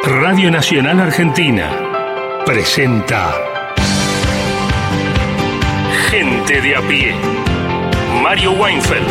Radio Nacional Argentina presenta Gente de a pie. Mario Weinfeld.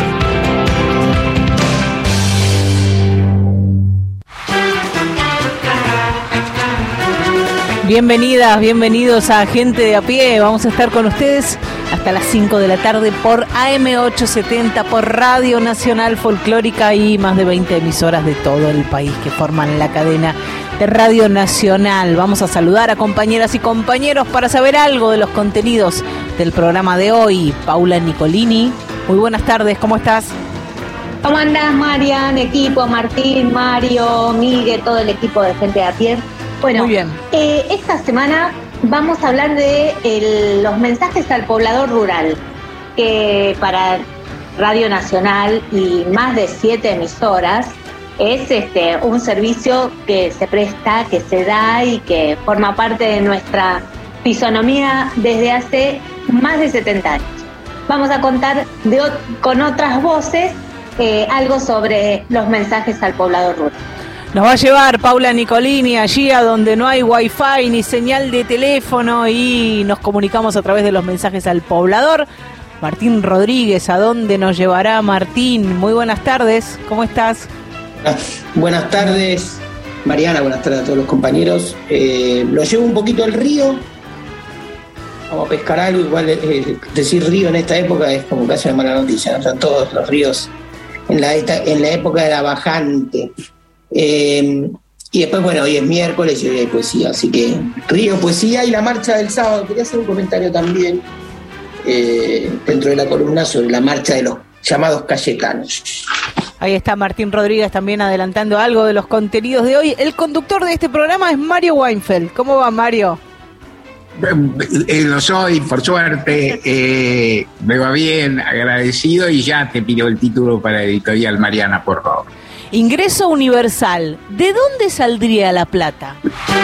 Bienvenidas, bienvenidos a Gente de a pie. Vamos a estar con ustedes hasta las 5 de la tarde por AM870, por Radio Nacional Folclórica y más de 20 emisoras de todo el país que forman la cadena de Radio Nacional. Vamos a saludar a compañeras y compañeros para saber algo de los contenidos del programa de hoy. Paula Nicolini, muy buenas tardes, ¿cómo estás? ¿Cómo andás, Marian, equipo, Martín, Mario, Miguel, todo el equipo de Gente de a pie? Bueno, muy bien. Esta semana vamos a hablar de los mensajes al poblador rural, que para Radio Nacional y más de 7 emisoras es un servicio que se presta, que se da y que forma parte de nuestra fisonomía desde hace más de 70 años. Vamos a contar con otras voces algo sobre los mensajes al poblador rural. Nos va a llevar Paula Nicolini allí a donde no hay wifi ni señal de teléfono y nos comunicamos a través de los mensajes al poblador. Martín Rodríguez, ¿a dónde nos llevará Martín? Muy buenas tardes, ¿cómo estás? Buenas tardes, Mariana, buenas tardes a todos los compañeros. Lo llevo un poquito al río, vamos a pescar algo, igual decir río en esta época es como casi una mala noticia, ¿no? Están todos los ríos en la época de la bajante. Y después, bueno, hoy es miércoles y hoy hay poesía, así que río, poesía y la marcha del sábado. Quería hacer un comentario también dentro de la columna sobre la marcha de los llamados cayetanos. Ahí está Martín Rodríguez también adelantando algo de los contenidos de hoy. El conductor de este programa es Mario Weinfeld. ¿Cómo va, Mario? Lo soy, por suerte, me va bien, agradecido, y ya te pido el título para editorial, Mariana, por favor. Ingreso universal, ¿de dónde saldría la plata?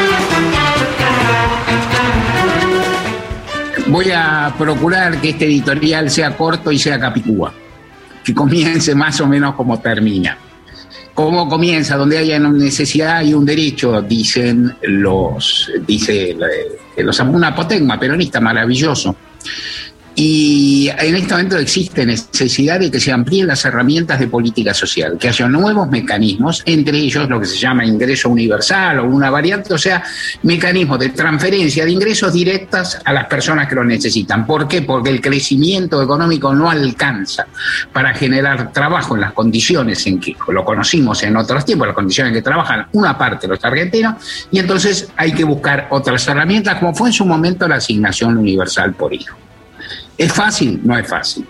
Voy a procurar que este editorial sea corto y sea capicúa, que comience más o menos como termina. ¿Cómo comienza? Donde haya una necesidad y un derecho, dice un apotegma peronista maravilloso. Y en este momento existe necesidad de que se amplíen las herramientas de política social, que haya nuevos mecanismos, entre ellos lo que se llama ingreso universal o una variante, o sea, mecanismos de transferencia de ingresos directas a las personas que lo necesitan. ¿Por qué? Porque el crecimiento económico no alcanza para generar trabajo en las condiciones en que lo conocimos en otros tiempos, las condiciones en que trabajan una parte de los argentinos, y entonces hay que buscar otras herramientas, como fue en su momento la asignación universal por hijo. ¿Es fácil? No es fácil.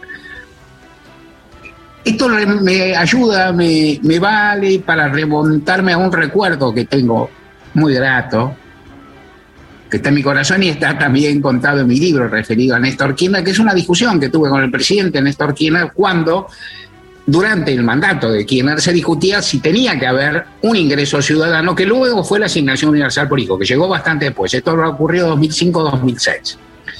Esto me ayuda, me vale para remontarme a un recuerdo que tengo muy grato, que está en mi corazón y está también contado en mi libro referido a Néstor Kirchner, que es una discusión que tuve con el presidente Néstor Kirchner cuando, durante el mandato de Kirchner, se discutía si tenía que haber un ingreso ciudadano, que luego fue la asignación universal por hijo, que llegó bastante después. Esto ocurrió en 2005-2006.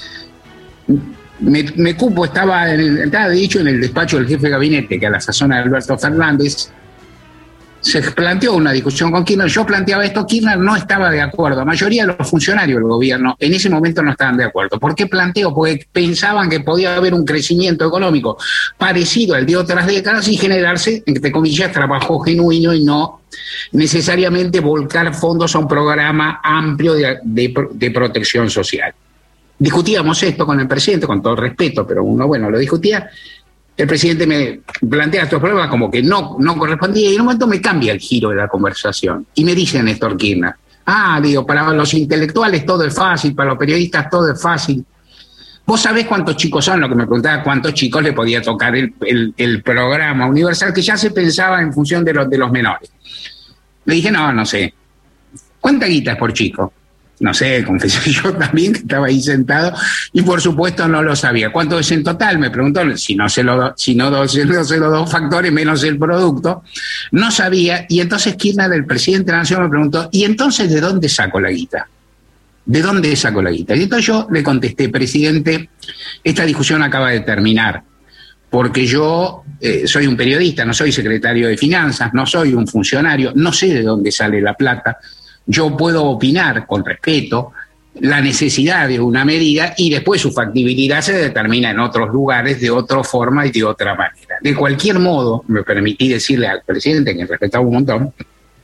Me cupo, estaba dicho en el despacho del jefe de gabinete, que a la sazón de Alberto Fernández, se planteó una discusión con Kirchner. Yo planteaba esto, Kirchner no estaba de acuerdo. La mayoría de los funcionarios del gobierno en ese momento no estaban de acuerdo. ¿Por qué planteo? Porque pensaban que podía haber un crecimiento económico parecido al de otras décadas y generarse, entre comillas, trabajo genuino y no necesariamente volcar fondos a un programa amplio de protección social. Discutíamos esto con el presidente, con todo respeto, pero uno, lo discutía. El presidente me plantea estos problemas como que no correspondía, y en un momento me cambia el giro de la conversación. Y me dice Néstor Kirchner, para los intelectuales todo es fácil, para los periodistas todo es fácil. ¿Vos sabés cuántos chicos son? Lo que me preguntaba, ¿cuántos chicos le podía tocar el programa universal, que ya se pensaba en función de los menores? Le dije, no sé. ¿Cuánta guita es por chico? No sé, confesé yo también que estaba ahí sentado y por supuesto no lo sabía. ¿Cuánto es en total? Me preguntó, si no se los dos factores menos el producto. No sabía, y entonces Kirchner, el presidente de la Nación, me preguntó, ¿y entonces de dónde saco la guita? ¿De dónde saco la guita? Y entonces yo le contesté, presidente, esta discusión acaba de terminar, porque yo soy un periodista, no soy secretario de Finanzas, no soy un funcionario, no sé de dónde sale la plata. Yo puedo opinar con respeto la necesidad de una medida y después su factibilidad se determina en otros lugares de otra forma y de otra manera. De cualquier modo, me permití decirle al presidente, que respetaba un montón,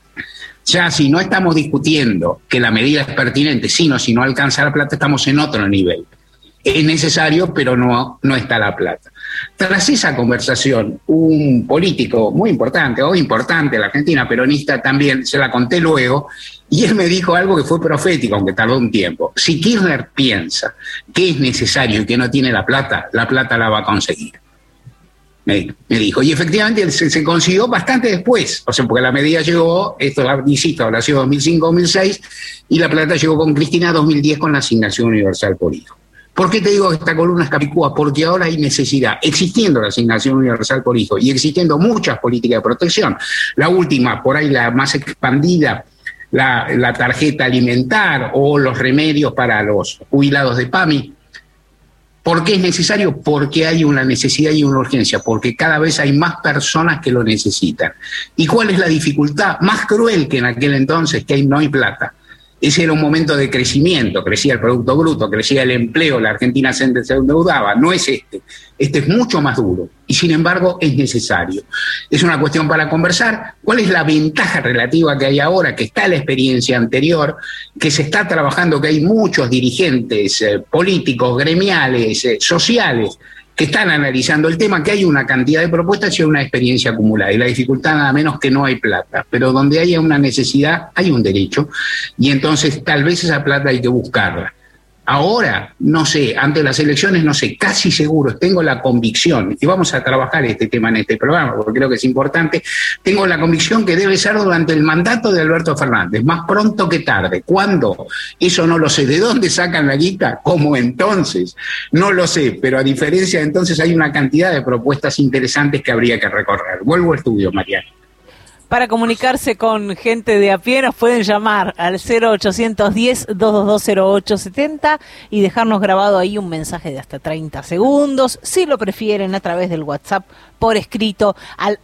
ya si no estamos discutiendo que la medida es pertinente, si no alcanza la plata, estamos en otro nivel. Es necesario, pero no está la plata. Tras esa conversación, un político muy importante, o importante en la Argentina, peronista también, se la conté luego, y él me dijo algo que fue profético, aunque tardó un tiempo. Si Kirchner piensa que es necesario y que no tiene la plata la va a conseguir. Me dijo, y efectivamente se consiguió bastante después, o sea, porque la medida llegó, esto insisto, habrá sido 2005-2006, y la plata llegó con Cristina 2010 con la asignación universal por hijo. ¿Por qué te digo que esta columna es capicúa? Porque ahora hay necesidad, existiendo la asignación universal por hijo y existiendo muchas políticas de protección. La última, por ahí la más expandida, la tarjeta alimentar o los remedios para los jubilados de PAMI. ¿Por qué es necesario? Porque hay una necesidad y una urgencia, porque cada vez hay más personas que lo necesitan. ¿Y cuál es la dificultad? Más cruel que en aquel entonces, que no hay plata. Ese era un momento de crecimiento, crecía el Producto Bruto, crecía el empleo, la Argentina se endeudaba, no es este es mucho más duro y sin embargo es necesario. Es una cuestión para conversar. ¿Cuál es la ventaja relativa que hay ahora, que está la experiencia anterior, que se está trabajando, que hay muchos dirigentes políticos, gremiales, sociales, que están analizando el tema, que hay una cantidad de propuestas y una experiencia acumulada. Y la dificultad nada menos que no hay plata. Pero donde haya una necesidad, hay un derecho. Y entonces tal vez esa plata hay que buscarla. Ahora, no sé, ante las elecciones, no sé, casi seguro, tengo la convicción, y vamos a trabajar este tema en este programa, porque creo que es importante, tengo la convicción que debe ser durante el mandato de Alberto Fernández, más pronto que tarde. ¿Cuándo? Eso no lo sé. ¿De dónde sacan la guita? ¿Cómo entonces? No lo sé, pero a diferencia de entonces hay una cantidad de propuestas interesantes que habría que recorrer. Vuelvo al estudio, Mariana. Para comunicarse con gente de a pie nos pueden llamar al 0810-222-0870 y dejarnos grabado ahí un mensaje de hasta 30 segundos, si lo prefieren a través del WhatsApp por escrito al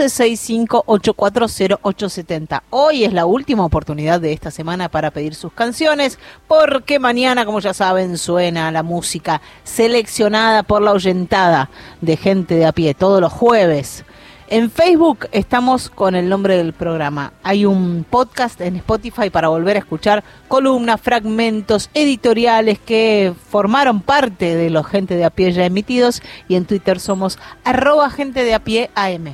1165-840-870. Hoy es la última oportunidad de esta semana para pedir sus canciones, porque mañana, como ya saben, suena la música seleccionada por la oyentada de gente de a pie, todos los jueves. En Facebook estamos con el nombre del programa. Hay un podcast en Spotify para volver a escuchar columnas, fragmentos editoriales que formaron parte de los Gente de a Pie ya emitidos. Y en Twitter somos @gentedeapié.am.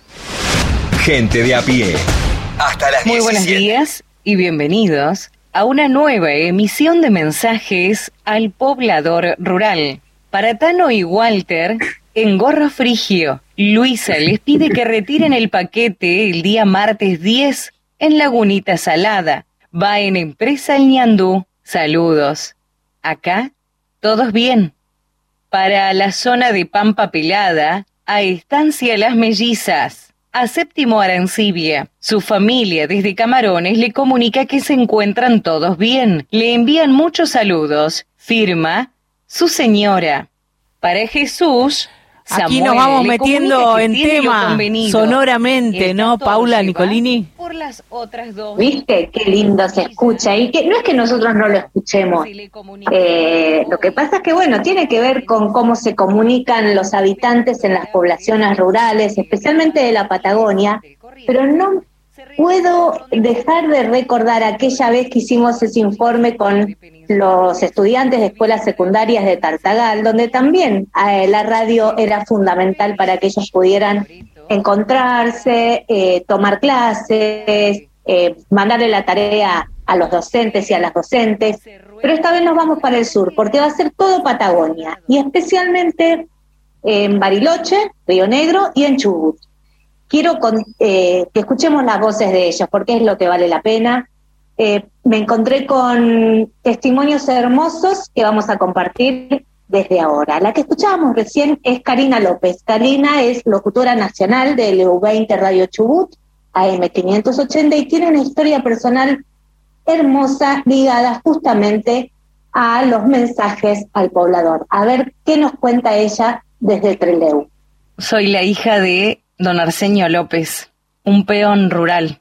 Gente de a pie. Hasta las 17. Muy buenos días y bienvenidos a una nueva emisión de mensajes al poblador rural. Para Tano y Walter, en Gorro Frigio, Luisa les pide que retiren el paquete el día martes 10 en Lagunita Salada. Va en Empresa El Ñandú. Saludos. Acá, todos bien. Para la zona de Pampa Pelada, a Estancia Las Mellizas, a Séptimo Arancibia. Su familia desde Camarones le comunica que se encuentran todos bien. Le envían muchos saludos. Firma su señora. Para Jesús, aquí Samuel nos vamos metiendo en tema sonoramente, ¿no, Paula Nicolini? Por las otras dos. ¿Viste? Qué lindo se escucha. Y que no es que nosotros no lo escuchemos. Lo que pasa es que, bueno, tiene que ver con cómo se comunican los habitantes en las poblaciones rurales, especialmente de la Patagonia, pero no puedo dejar de recordar aquella vez que hicimos ese informe con los estudiantes de escuelas secundarias de Tartagal, donde también la radio era fundamental para que ellos pudieran encontrarse, tomar clases, mandarle la tarea a los docentes y a las docentes. Pero esta vez nos vamos para el sur, porque va a ser todo Patagonia, y especialmente en Bariloche, Río Negro y en Chubut. Quiero que escuchemos las voces de ellos, porque es lo que vale la pena. Me encontré con testimonios hermosos que vamos a compartir desde ahora. La que escuchábamos recién es Karina López. Karina es locutora nacional de LU20 Radio Chubut, AM580, y tiene una historia personal hermosa ligada justamente a los mensajes al poblador. A ver qué nos cuenta ella desde Trelew. Soy la hija de don Arsenio López, un peón rural.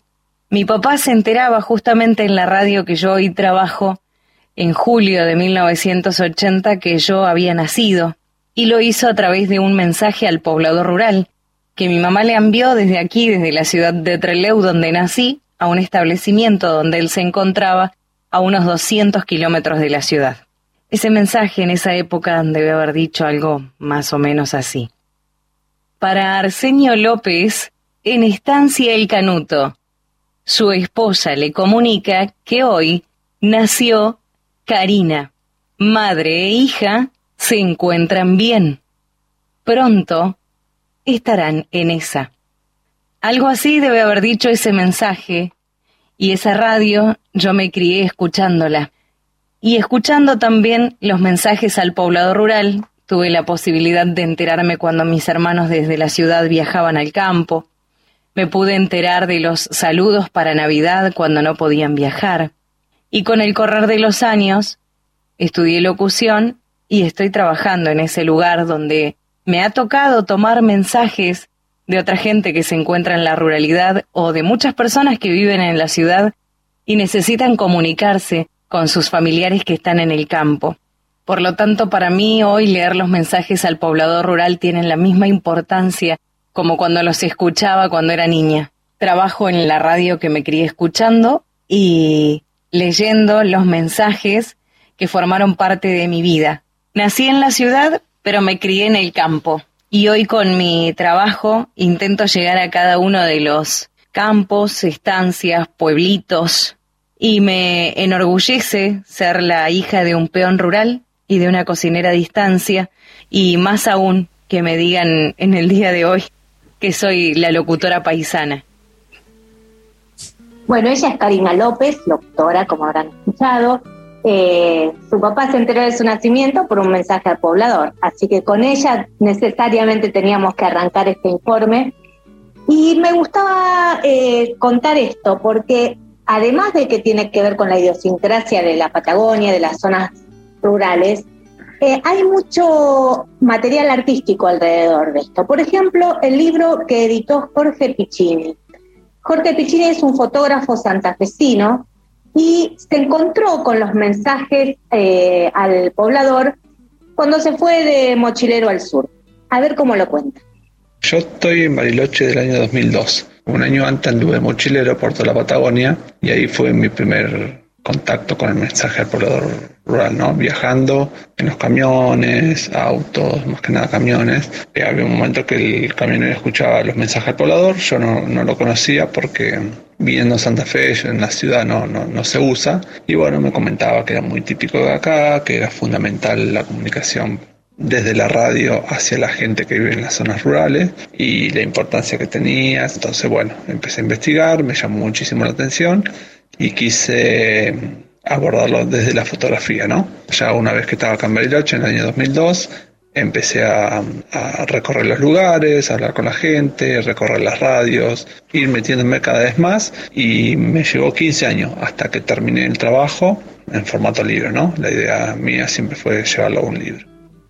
Mi papá se enteraba justamente en la radio que yo hoy trabajo en julio de 1980 que yo había nacido, y lo hizo a través de un mensaje al poblador rural que mi mamá le envió desde aquí, desde la ciudad de Trelew, donde nací, a un establecimiento donde él se encontraba a unos 200 kilómetros de la ciudad. Ese mensaje en esa época debe haber dicho algo más o menos así. Para Arsenio López, en Estancia El Canuto, su esposa le comunica que hoy nació Karina. Madre e hija se encuentran bien. Pronto estarán en esa. Algo así debe haber dicho ese mensaje, y esa radio yo me crié escuchándola. Y escuchando también los mensajes al poblador rural, tuve la posibilidad de enterarme cuando mis hermanos desde la ciudad viajaban al campo. Me pude enterar de los saludos para Navidad cuando no podían viajar. Y con el correr de los años, estudié locución y estoy trabajando en ese lugar donde me ha tocado tomar mensajes de otra gente que se encuentra en la ruralidad o de muchas personas que viven en la ciudad y necesitan comunicarse con sus familiares que están en el campo. Por lo tanto, para mí hoy leer los mensajes al poblador rural tienen la misma importancia como cuando los escuchaba cuando era niña. Trabajo en la radio que me crié escuchando y leyendo los mensajes que formaron parte de mi vida. Nací en la ciudad, pero me crié en el campo. Y hoy con mi trabajo intento llegar a cada uno de los campos, estancias, pueblitos. Y me enorgullece ser la hija de un peón rural y de una cocinera a distancia. Y más aún que me digan en el día de hoy que soy la locutora paisana. Bueno, ella es Karina López, locutora, como habrán escuchado. Su papá se enteró de su nacimiento por un mensaje al poblador, así que con ella necesariamente teníamos que arrancar este informe. Y me gustaba contar esto, porque además de que tiene que ver con la idiosincrasia de la Patagonia, de las zonas rurales, hay mucho material artístico alrededor de esto. Por ejemplo, el libro que editó Jorge Piccini. Jorge Piccini es un fotógrafo santafesino y se encontró con los mensajes al poblador cuando se fue de mochilero al sur. A ver cómo lo cuenta. Yo estoy en Bariloche del año 2002. Un año antes anduve de mochilero por toda la Patagonia y ahí fue mi primer contacto con el mensaje al poblador rural, ¿no? Viajando en los camiones, autos, más que nada camiones. Había un momento que el camionero escuchaba los mensajes al poblador, yo no lo conocía porque viviendo en Santa Fe, en la ciudad no se usa, y bueno, me comentaba que era muy típico de acá, que era fundamental la comunicación desde la radio hacia la gente que vive en las zonas rurales y la importancia que tenía. Entonces, bueno, empecé a investigar, me llamó muchísimo la atención y quise abordarlo desde la fotografía, ¿no? Ya una vez que estaba acá en Bariloche, en el año 2002, empecé a recorrer los lugares, a hablar con la gente, recorrer las radios, ir metiéndome cada vez más, y me llevó 15 años hasta que terminé el trabajo en formato libro, ¿no? La idea mía siempre fue llevarlo a un libro.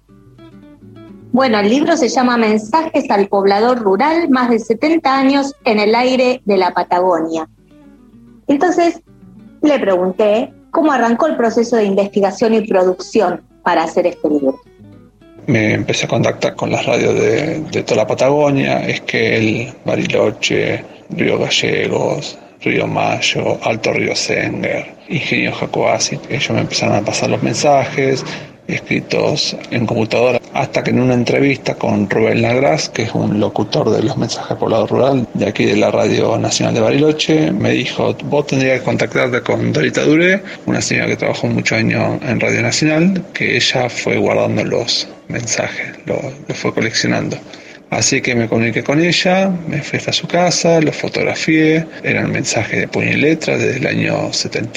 Bueno, el libro se llama Mensajes al poblador rural, más de 70 años en el aire de la Patagonia. Entonces le pregunté cómo arrancó el proceso de investigación y producción para hacer este libro. Me empecé a contactar con las radios de toda la Patagonia, Esquel, Bariloche, Río Gallegos, Río Mayo, Alto Río Senger, Ingenio Jacoasi. Ellos me empezaron a pasar los mensajes escritos en computadora, hasta que en una entrevista con Rubén Lagras, que es un locutor de los mensajes al poblador rural de aquí de la Radio Nacional de Bariloche, me dijo: vos tendrías que contactarte con Dorita Duré, una señora que trabajó muchos años en Radio Nacional, que ella fue guardando los mensajes, lo fue coleccionando. Así que me comuniqué con ella, me fui hasta su casa, lo fotografié, eran mensajes de puño y letra desde el año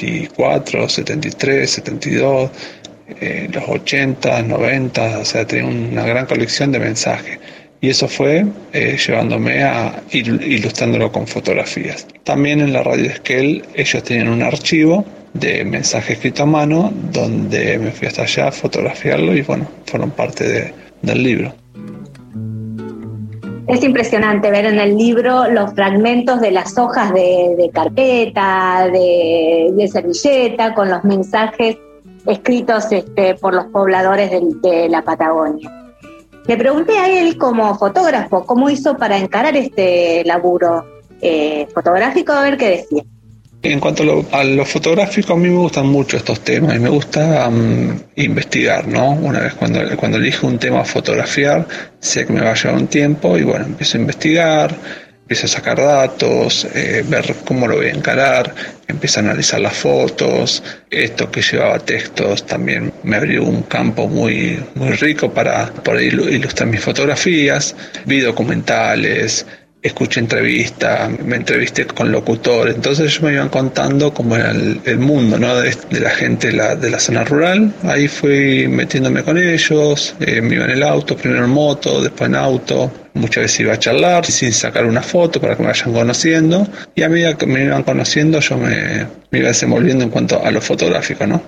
74, 73, 72, los 80, 90, o sea, tenía una gran colección de mensajes. Y eso fue llevándome a ir ilustrándolo con fotografías. También en la radio Esquel ellos tenían un archivo de mensajes escritos a mano, donde me fui hasta allá a fotografiarlo y bueno, fueron parte del libro. Es impresionante ver en el libro los fragmentos de las hojas de carpeta, de servilleta, con los mensajes escritos por los pobladores de la Patagonia. Le pregunté a él, como fotógrafo, cómo hizo para encarar este laburo fotográfico, a ver qué decía. En cuanto a lo fotográfico, a mí me gustan mucho estos temas y me gusta investigar, ¿no? Una vez cuando elijo un tema a fotografiar, sé que me va a llevar un tiempo y bueno, empiezo a investigar, empiezo a sacar datos, ver cómo lo voy a encarar, empiezo a analizar las fotos. Esto que llevaba textos también me abrió un campo muy, muy rico para poder ilustrar mis fotografías. Vi documentales, escuché entrevistas, me entrevisté con locutores, entonces ellos me iban contando cómo era el mundo, ¿no? de la gente de la zona rural. Ahí fui metiéndome con ellos, me iba en el auto, primero en moto, después en auto, muchas veces iba a charlar sin sacar una foto para que me vayan conociendo, y a medida que me iban conociendo yo me iba desenvolviendo en cuanto a lo fotográfico, ¿no?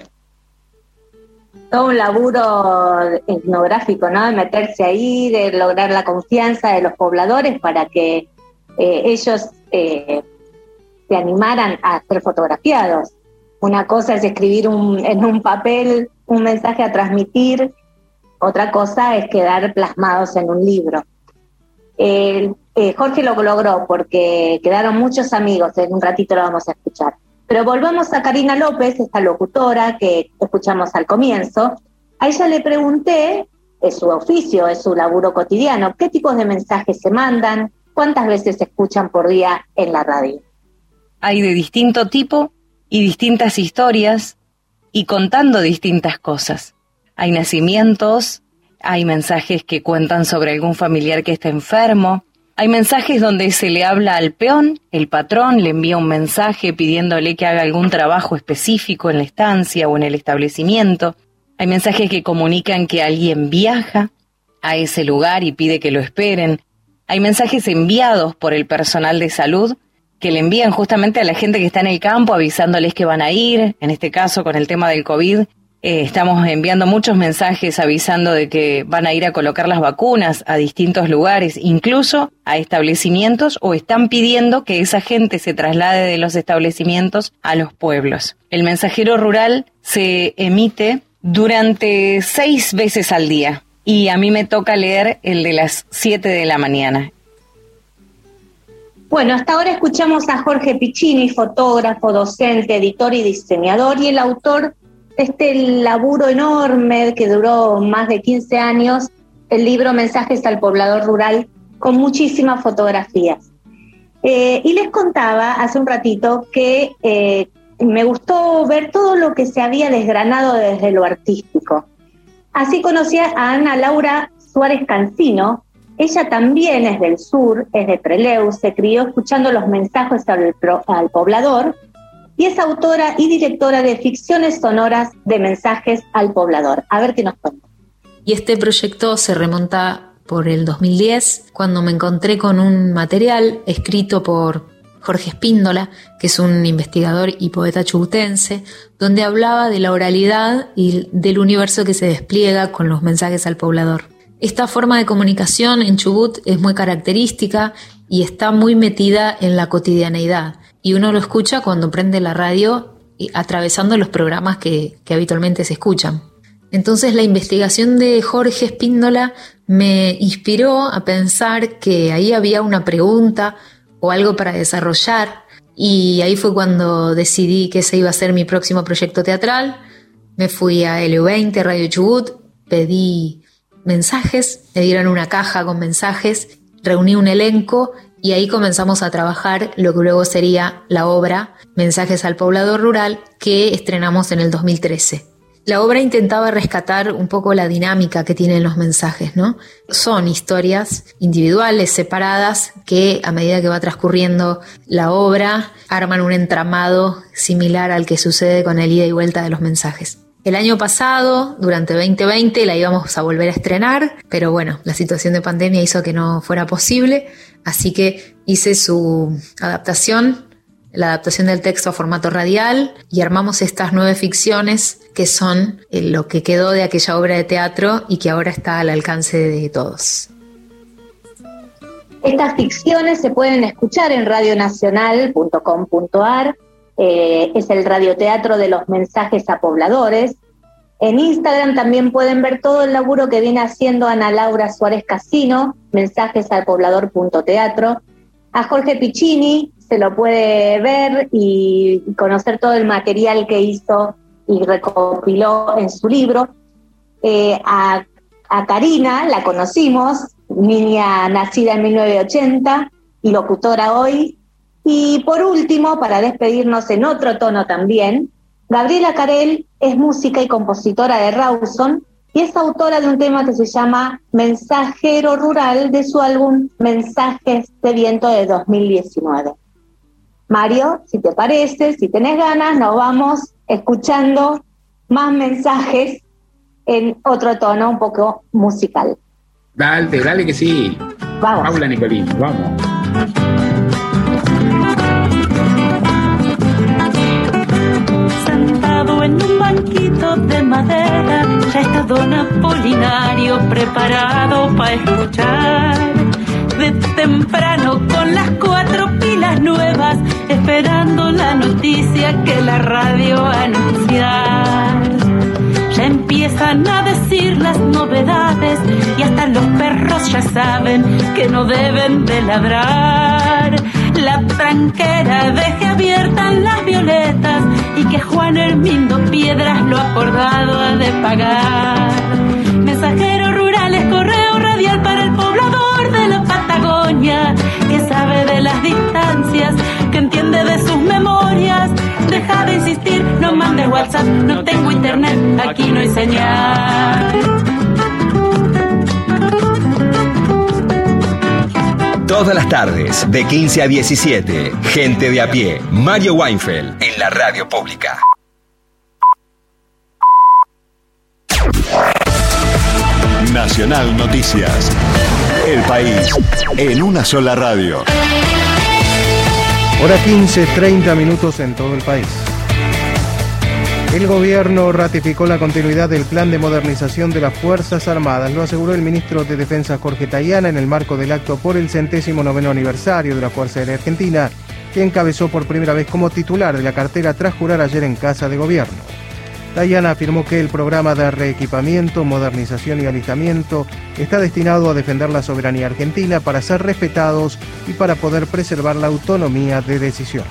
Todo un laburo etnográfico, ¿no? De meterse ahí, de lograr la confianza de los pobladores para que ellos se animaran a ser fotografiados. Una cosa es escribir en un papel un mensaje a transmitir, otra cosa es quedar plasmados en un libro. Jorge lo logró porque quedaron muchos amigos, en un ratito lo vamos a escuchar. Pero volvamos a Karina López, esta locutora que escuchamos al comienzo. A ella le pregunté, es su oficio, es su laburo cotidiano, ¿qué tipos de mensajes se mandan? ¿Cuántas veces se escuchan por día en la radio? Hay de distinto tipo y distintas historias y contando distintas cosas. Hay nacimientos, hay mensajes que cuentan sobre algún familiar que está enfermo. Hay mensajes donde se le habla al peón, el patrón le envía un mensaje pidiéndole que haga algún trabajo específico en la estancia o en el establecimiento. Hay mensajes que comunican que alguien viaja a ese lugar y pide que lo esperen. Hay mensajes enviados por el personal de salud que le envían justamente a la gente que está en el campo avisándoles que van a ir. En este caso, con el tema del COVID, estamos enviando muchos mensajes avisando de que van a ir a colocar las vacunas a distintos lugares, incluso a establecimientos, o están pidiendo que esa gente se traslade de los establecimientos a los pueblos. El mensajero rural se emite durante 6 veces al día y a mí me toca leer el de las 7 de la mañana. Bueno, hasta ahora escuchamos a Jorge Piccini, fotógrafo, docente, editor y diseñador, y el autor este laburo enorme que duró más de 15 años, el libro Mensajes al poblador rural, con muchísimas fotografías. Y les contaba hace un ratito que me gustó ver todo lo que se había desgranado desde lo artístico. Así conocí a Ana Laura Suárez Cancino. Ella también es del sur, es de Trelew, se crió escuchando los mensajes al poblador, y es autora y directora de ficciones sonoras de Mensajes al poblador. A ver qué nos cuenta. Y este proyecto se remonta por el 2010, cuando me encontré con un material escrito por Jorge Espíndola, que es un investigador y poeta chubutense, donde hablaba de la oralidad y del universo que se despliega con los mensajes al poblador. Esta forma de comunicación en Chubut es muy característica y está muy metida en la cotidianeidad. Y uno lo escucha cuando prende la radio, atravesando los programas que habitualmente se escuchan. Entonces la investigación de Jorge Espíndola me inspiró a pensar que ahí había una pregunta o algo para desarrollar, y ahí fue cuando decidí que ese iba a ser mi próximo proyecto teatral. Me fui a LU20, Radio Chubut, pedí mensajes, me dieron una caja con mensajes, reuní un elenco y ahí comenzamos a trabajar lo que luego sería la obra Mensajes al poblador rural, que estrenamos en el 2013. La obra intentaba rescatar un poco la dinámica que tienen los mensajes, ¿no? Son historias individuales, separadas, que a medida que va transcurriendo la obra arman un entramado similar al que sucede con el ida y vuelta de los mensajes. El año pasado, durante 2020, la íbamos a volver a estrenar, pero bueno, la situación de pandemia hizo que no fuera posible, así que hice su adaptación, la adaptación del texto a formato radial, y armamos estas 9 ficciones que son lo que quedó de aquella obra de teatro y que ahora está al alcance de todos. Estas ficciones se pueden escuchar en radionacional.com.ar, es el radioteatro de los mensajes a pobladores. En Instagram también pueden ver todo el laburo que viene haciendo Ana Laura Suárez Casino, mensajesalpoblador.teatro. A Jorge Piccini se lo puede ver y conocer todo el material que hizo y recopiló en su libro. A Karina la conocimos, niña nacida en 1980 y locutora hoy. Y por último, para despedirnos en otro tono también, Gabriela Carel es música y compositora de Rawson y es autora de un tema que se llama Mensajero Rural de su álbum Mensajes de Viento de 2019. Mario, si te parece, si tenés ganas, nos vamos escuchando más mensajes en otro tono un poco musical. Dale que sí. Vamos. Paula Nicolini, vamos. Sentado en un banquito de madera, ya está don Apolinario preparado para escuchar. De temprano con las 4 pilas nuevas, esperando la noticia que la radio va a anunciar. Ya empiezan a decir las novedades y hasta los perros ya saben que no deben de ladrar. La tranquera deje abiertas las violetas y que Juan Hermindo Piedras lo acordado ha de pagar. Mensajeros rurales, correo radial para el poblador de la Patagonia, que sabe de las distancias, que entiende de sus memorias. Deja de insistir, no mandes WhatsApp, no tengo internet, aquí no hay señal. Todas las tardes, de 15 a 17, Gente de a pie, Mario Weinfeld, en la radio pública. Nacional Noticias. El país en una sola radio. Hora 15, 30 minutos en todo el país. El gobierno ratificó la continuidad del plan de modernización de las Fuerzas Armadas, lo aseguró el ministro de Defensa Jorge Tayana en el marco del acto por el 109º aniversario de la Fuerza Aérea Argentina, que encabezó por primera vez como titular de la cartera tras jurar ayer en Casa de Gobierno. Tayana afirmó que el programa de reequipamiento, modernización y alistamiento está destinado a defender la soberanía argentina para ser respetados y para poder preservar la autonomía de decisión.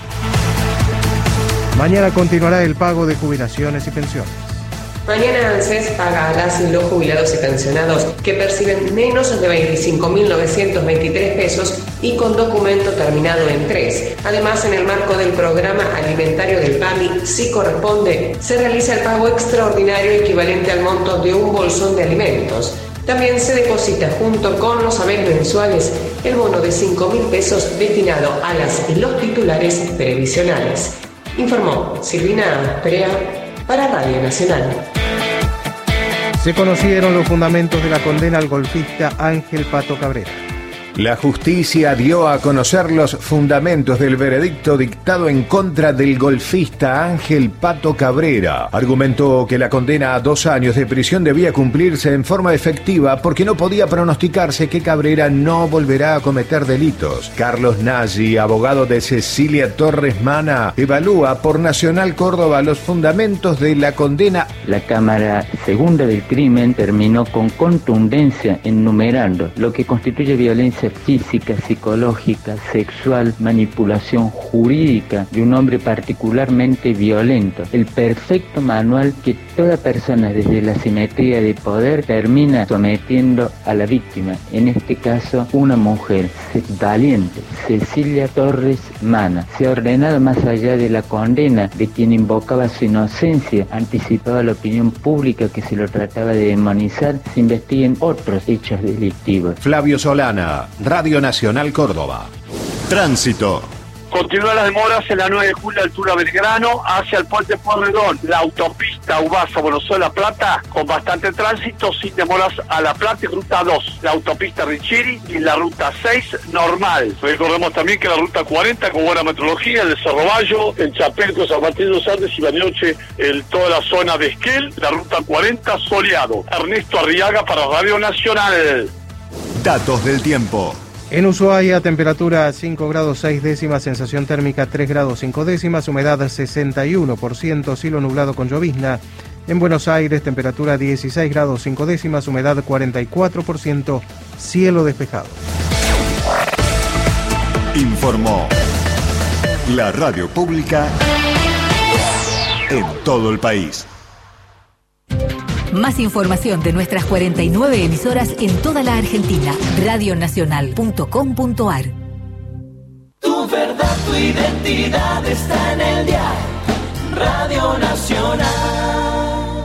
Mañana continuará el pago de jubilaciones y pensiones. Mañana ANSES paga a las y los jubilados y pensionados que perciben menos de 25.923 pesos y con documento terminado en 3. Además, en el marco del programa alimentario del PAMI, si corresponde, se realiza el pago extraordinario equivalente al monto de un bolsón de alimentos. También se deposita junto con los saberes mensuales el bono de 5.000 pesos destinado a las y los titulares previsionales. Informó Silvina Perea para Radio Nacional. Se conocieron los fundamentos de la condena al golfista Ángel Pato Cabrera. La justicia dio a conocer los fundamentos del veredicto dictado en contra del golfista Ángel Pato Cabrera. Argumentó que la condena a 2 años de prisión debía cumplirse en forma efectiva porque no podía pronosticarse que Cabrera no volverá a cometer delitos. Carlos Nagy, abogado de Cecilia Torres Mana, evalúa por Nacional Córdoba los fundamentos de la condena. La Cámara Segunda del Crimen terminó con contundencia enumerando lo que constituye violencia física, psicológica, sexual, manipulación jurídica de un hombre particularmente violento. El perfecto manual que toda persona desde la simetría de poder termina sometiendo a la víctima, en este caso una mujer valiente, Cecilia Torres Mana. Se ha ordenado, más allá de la condena de quien invocaba su inocencia, anticipaba a la opinión pública que se lo trataba de demonizar, se investiguen otros hechos delictivos. Flavio Solana, Radio Nacional Córdoba. Tránsito. Continúan las demoras en la 9 de julio, altura Belgrano, hacia el puente Pueyrredón. La autopista Ubaza-Buenos Aires-La Plata, con bastante tránsito, sin demoras a La Plata y ruta 2. La autopista Richiri y la ruta 6, normal. Recordemos también que la ruta 40, con buena metrología, el de Cerro Bayo, el Chapelco, San Martín de los Andes y Bariloche, toda la zona de Esquel. La ruta 40, soleado. Ernesto Arriaga para Radio Nacional. Datos del tiempo. En Ushuaia, temperatura 5 grados 6 décimas, sensación térmica 3 grados 5 décimas, humedad 61%, cielo nublado con llovizna. En Buenos Aires, temperatura 16 grados 5 décimas, humedad 44%, cielo despejado. Informó la radio pública en todo el país. Más información de nuestras 49 emisoras en toda la Argentina. Radionacional.com.ar. Tu verdad, tu identidad está en el dial. Radio Nacional.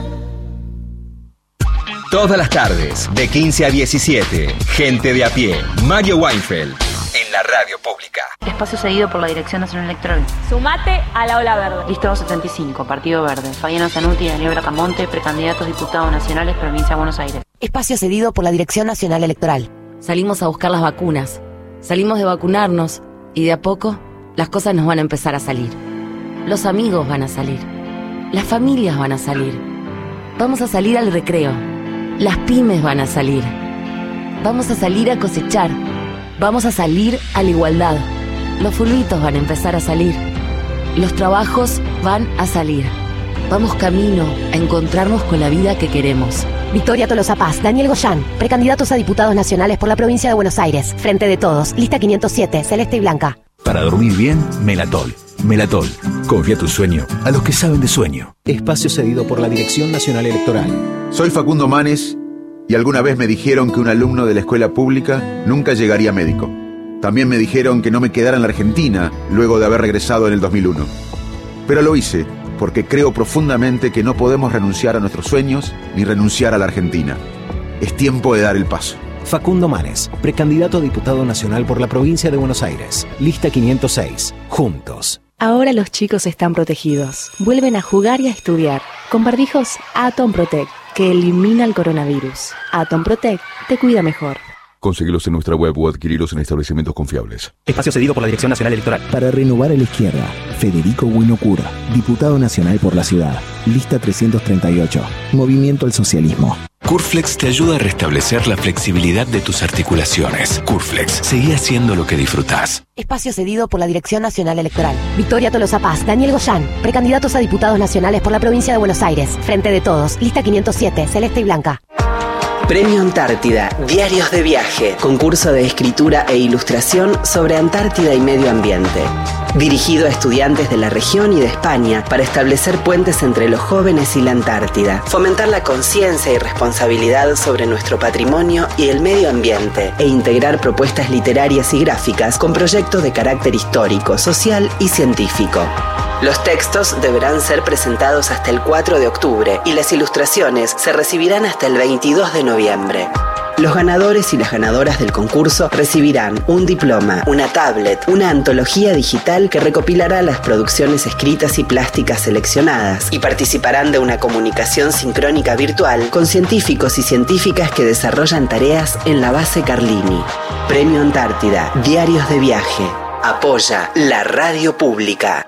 Todas las tardes, de 15 a 17, Gente de a pie, Mario Weinfeld, en la radio pública. Espacio cedido por la Dirección Nacional Electoral. Sumate a la ola verde. Lista 275, Partido Verde. Fabiana Zanuti y Daniel Bracamonte, precandidatos diputados nacionales, Provincia de Buenos Aires. Espacio cedido por la Dirección Nacional Electoral. Salimos a buscar las vacunas. Salimos de vacunarnos y de a poco las cosas nos van a empezar a salir. Los amigos van a salir. Las familias van a salir. Vamos a salir al recreo. Las pymes van a salir. Vamos a salir a cosechar. Vamos a salir a la igualdad. Los fulbitos van a empezar a salir. Los trabajos van a salir. Vamos camino a encontrarnos con la vida que queremos. Victoria Tolosa Paz, Daniel Goyán, precandidatos a diputados nacionales por la provincia de Buenos Aires. Frente de Todos, lista 507, celeste y blanca. Para dormir bien, Melatol. Melatol. Confía tu sueño a los que saben de sueño. Espacio cedido por la Dirección Nacional Electoral. Soy Facundo Manes y alguna vez me dijeron que un alumno de la escuela pública nunca llegaría médico. También me dijeron que no me quedara en la Argentina luego de haber regresado en el 2001. Pero lo hice porque creo profundamente que no podemos renunciar a nuestros sueños ni renunciar a la Argentina. Es tiempo de dar el paso. Facundo Manes, precandidato a diputado nacional por la provincia de Buenos Aires. Lista 506. Juntos. Ahora los chicos están protegidos. Vuelven a jugar y a estudiar. Con barbijos Atom Protect, que elimina el coronavirus. Atom Protect te cuida mejor. Conseguilos en nuestra web o adquirirlos en establecimientos confiables. Espacio cedido por la Dirección Nacional Electoral. Para renovar a la izquierda, Federico Buenocura, diputado nacional por la ciudad. Lista 338. Movimiento al Socialismo. Curflex te ayuda a restablecer la flexibilidad de tus articulaciones. Curflex, seguí haciendo lo que disfrutás. Espacio cedido por la Dirección Nacional Electoral. Victoria Tolosa Paz, Daniel Goyán, precandidatos a diputados nacionales por la provincia de Buenos Aires. Frente de Todos, lista 507, celeste y blanca. Premio Antártida, Diarios de Viaje, concurso de escritura e ilustración sobre Antártida y medio ambiente. Dirigido a estudiantes de la región y de España para establecer puentes entre los jóvenes y la Antártida, fomentar la conciencia y responsabilidad sobre nuestro patrimonio y el medio ambiente e integrar propuestas literarias y gráficas con proyectos de carácter histórico, social y científico. Los textos deberán ser presentados hasta el 4 de octubre y las ilustraciones se recibirán hasta el 22 de noviembre. Los ganadores y las ganadoras del concurso recibirán un diploma, una tablet, una antología digital que recopilará las producciones escritas y plásticas seleccionadas y participarán de una comunicación sincrónica virtual con científicos y científicas que desarrollan tareas en la base Carlini. Premio Antártida, Diarios de Viaje. Apoya la radio pública.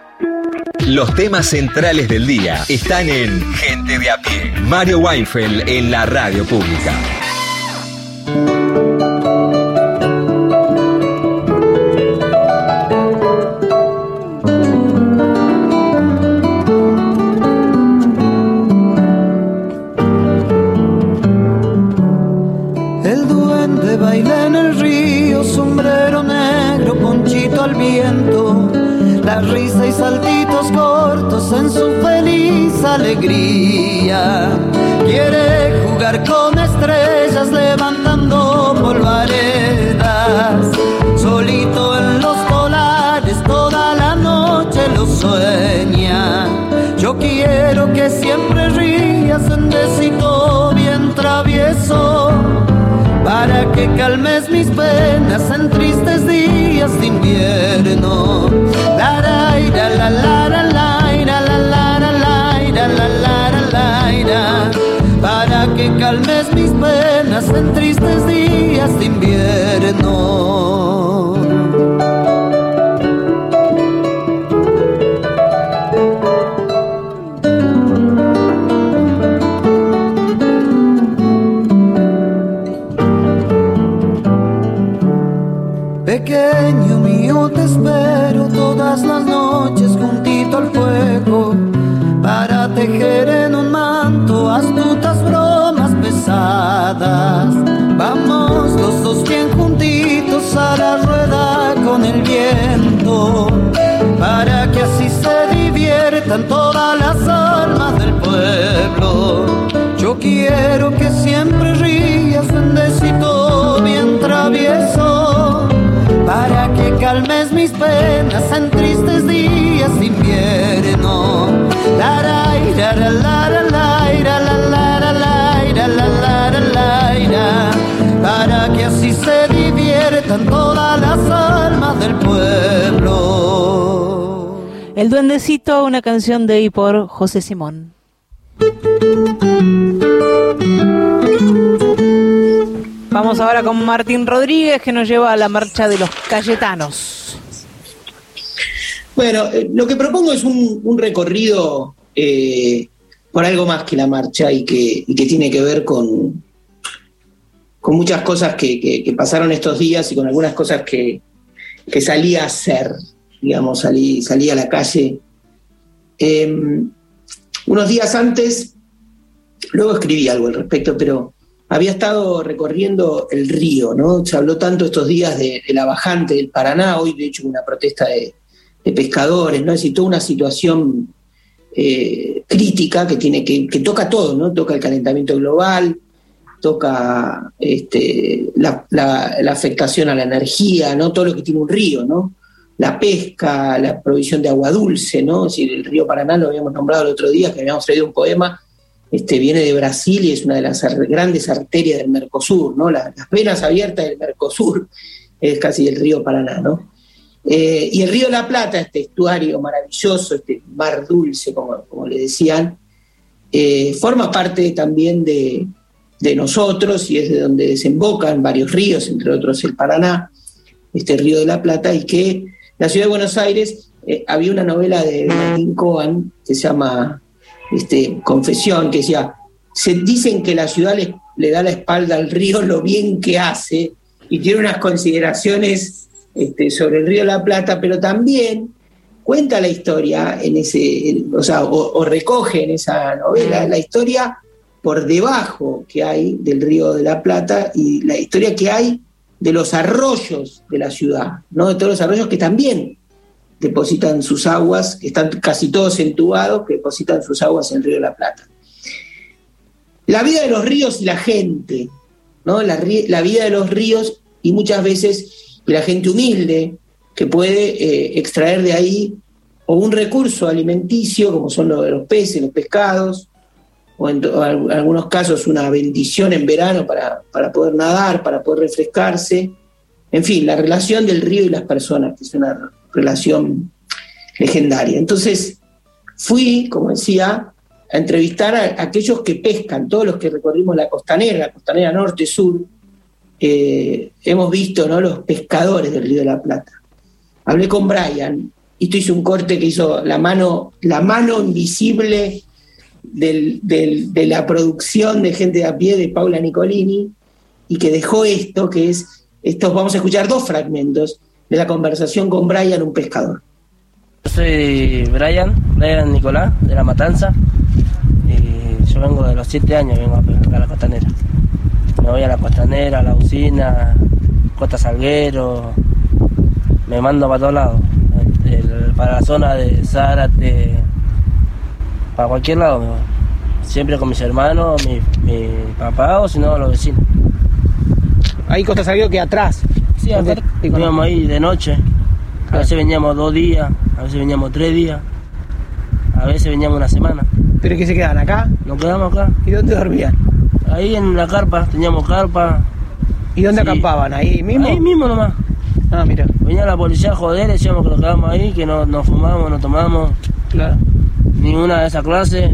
Los temas centrales del día están en Gente de a pie. Mario Weinfeld en la radio pública. El duende baila en el río, sombrero negro, ponchito al viento. La risa y saltitos cortos en su feliz alegría. Quiere jugar con estrellas levantando polvaredas. Solito en los solares toda la noche lo sueña. Yo quiero que siempre rías en besito bien travieso, para que calmes mis penas en tristes días de invierno. La la la la la la la la la la la, para que calmes mis penas en tristes días de invierno. viento, para que así se diviertan todas las almas del pueblo. Yo quiero que siempre rías, duendecito bien travieso, para que calmes mis penas en tristes días de invierno. Para que así se diviertan todas las almas del pueblo. El Duendecito, una canción de y por José Simón. Vamos ahora con Martín Rodríguez, que nos lleva a la marcha de los Cayetanos. Bueno, lo que propongo es un recorrido por algo más que la marcha y que tiene que ver con muchas cosas que pasaron estos días y con algunas cosas que salí a hacer, digamos, salí a la calle. Unos días antes, luego escribí algo al respecto, pero había estado recorriendo el río, ¿no? Se habló tanto estos días de la bajante del Paraná, hoy de hecho una protesta de pescadores, ¿no? Es decir, toda una situación crítica que toca todo, ¿no? Toca el calentamiento global, toca la afectación a la energía, ¿no? Todo lo que tiene un río, ¿no? La pesca, la provisión de agua dulce, ¿no? Es decir, el río Paraná lo habíamos nombrado el otro día, que habíamos traído un poema, viene de Brasil y es una de las grandes arterias del Mercosur, ¿no? Las venas abiertas del Mercosur es casi el río Paraná, ¿no? Y el río de la Plata, este estuario maravilloso, este mar dulce, como le decían, forma parte también de nosotros y es de donde desembocan varios ríos, entre otros el Paraná, este río de la Plata, y que la ciudad de Buenos Aires, había una novela de Martín Cohen que se llama Confesión, que decía, se dicen que la ciudad le da la espalda al río lo bien que hace, y tiene unas consideraciones sobre el río de la Plata, pero también cuenta la historia o recoge en esa novela la historia por debajo que hay del río de la Plata y la historia que hay de los arroyos de la ciudad, ¿no? De todos los arroyos que también depositan sus aguas, que están casi todos entubados, que depositan sus aguas en el río de la Plata. La vida de los ríos y la gente, ¿no? La vida de los ríos y muchas veces de la gente humilde que puede extraer de ahí o un recurso alimenticio, como son los peces, los pescados, o en algunos casos una bendición en verano para poder nadar, para poder refrescarse. En fin, la relación del río y las personas, que es una relación legendaria. Entonces, fui, como decía, a entrevistar a aquellos que pescan, todos los que recorrimos la costanera norte-sur, hemos visto, ¿no?, los pescadores del río de la Plata. Hablé con Brian, y esto hizo un corte que hizo la mano invisible de la producción de Gente de a Pie de Paula Nicolini, y que dejó vamos a escuchar 2 fragmentos de la conversación con Brian, un pescador. Yo soy Brian Nicolás, de La Matanza, y yo vengo de los 7 años, vengo a pescar a la costanera. Me voy a la costanera, a la usina, Costa Salguero, me mando para todos lados, para la zona de Zárate, para cualquier lado me voy. Siempre con mis hermanos, mi papá o si no los vecinos. Ahí Costa Salguero que atrás. Sí, acá íbamos ahí de noche. A veces veníamos 2 días, a veces veníamos 3 días, a veces veníamos una semana. ¿Pero qué se quedan acá? Nos quedamos acá. ¿Y dónde dormían? Ahí en la carpa, teníamos carpa. ¿Y dónde acampaban? ¿Ahí mismo? Ahí mismo nomás. Ah, mira. Venía la policía a joder, decíamos que nos quedábamos ahí, que no fumamos, no tomamos. Claro. Ninguna de esas clases.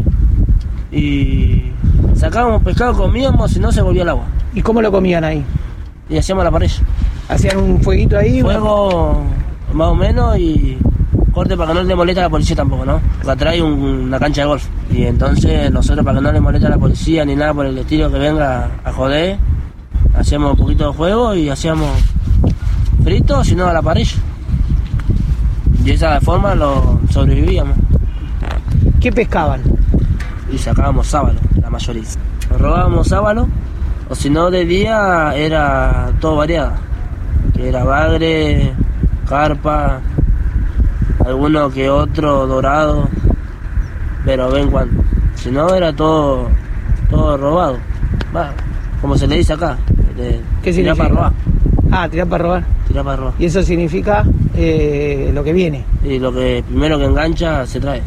Y sacábamos pescado, comíamos, si no se volvía el agua. ¿Y cómo lo comían ahí? Y hacíamos la parrilla. ¿Hacían un fueguito ahí? Fuego, más o menos, y corte para que no le moleste a la policía tampoco, ¿no? Porque atrás hay una cancha de golf. Y entonces nosotros, para que no le moleste a la policía ni nada por el estilo que venga a joder, hacíamos un poquito de fuego y hacíamos frito, si no a la parrilla. Y de esa forma lo sobrevivíamos. ¿Qué pescaban? Y sacábamos sábalo, la mayoría. Nos robábamos sábalo, o si no de día era todo variado. Que era bagre, carpa, alguno que otro dorado, pero ven cuando. Si no, era todo robado. Va, como se le dice acá. ¿Qué significa? Tirar para robar. Ah, tirar para robar. Tirar para robar. Y eso significa lo que viene. Y lo que primero que engancha se trae.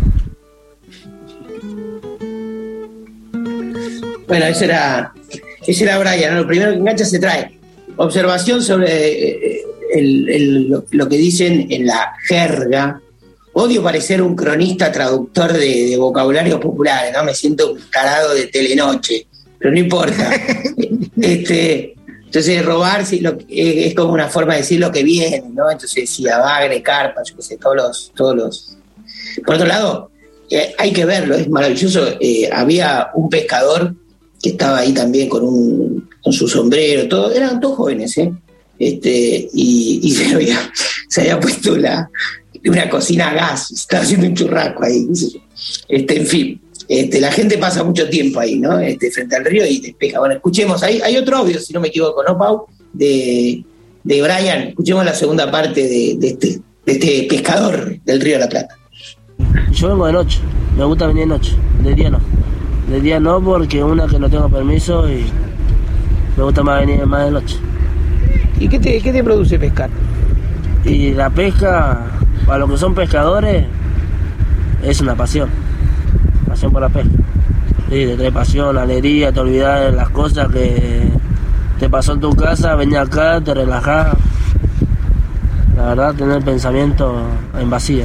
Bueno, ese era Brian, ¿no? Lo primero que engancha se trae. Observación sobre lo que dicen en la jerga. Odio parecer un cronista traductor de vocabularios populares, ¿no? Me siento un tarado de Telenoche, pero no importa. Entonces, robar es como una forma de decir lo que viene, ¿no? Entonces decía bagre, carpa, yo qué sé, todos los. Por otro lado, hay que verlo, es maravilloso. Había un pescador que estaba ahí también con su sombrero, todo, eran todos jóvenes, y se había puesto una cocina a gas, estaba haciendo un churrasco ahí, en fin. La gente pasa mucho tiempo ahí, ¿no? Frente al río y despeja. Bueno, escuchemos, hay otro audio, si no me equivoco, ¿no, Pau? De Brian. Escuchemos la segunda parte de este pescador del Río de la Plata. Yo vengo de noche, me gusta venir de noche, de día no. De día no, porque una que no tengo permiso y me gusta más venir más de noche. ¿Y qué te produce pescar? Y la pesca, para los que son pescadores, es una pasión. Pasión por la pesca. Sí, te trae pasión, alegría, te olvidas de las cosas que te pasó en tu casa, venís acá, te relajás. La verdad, tener pensamiento en vacío.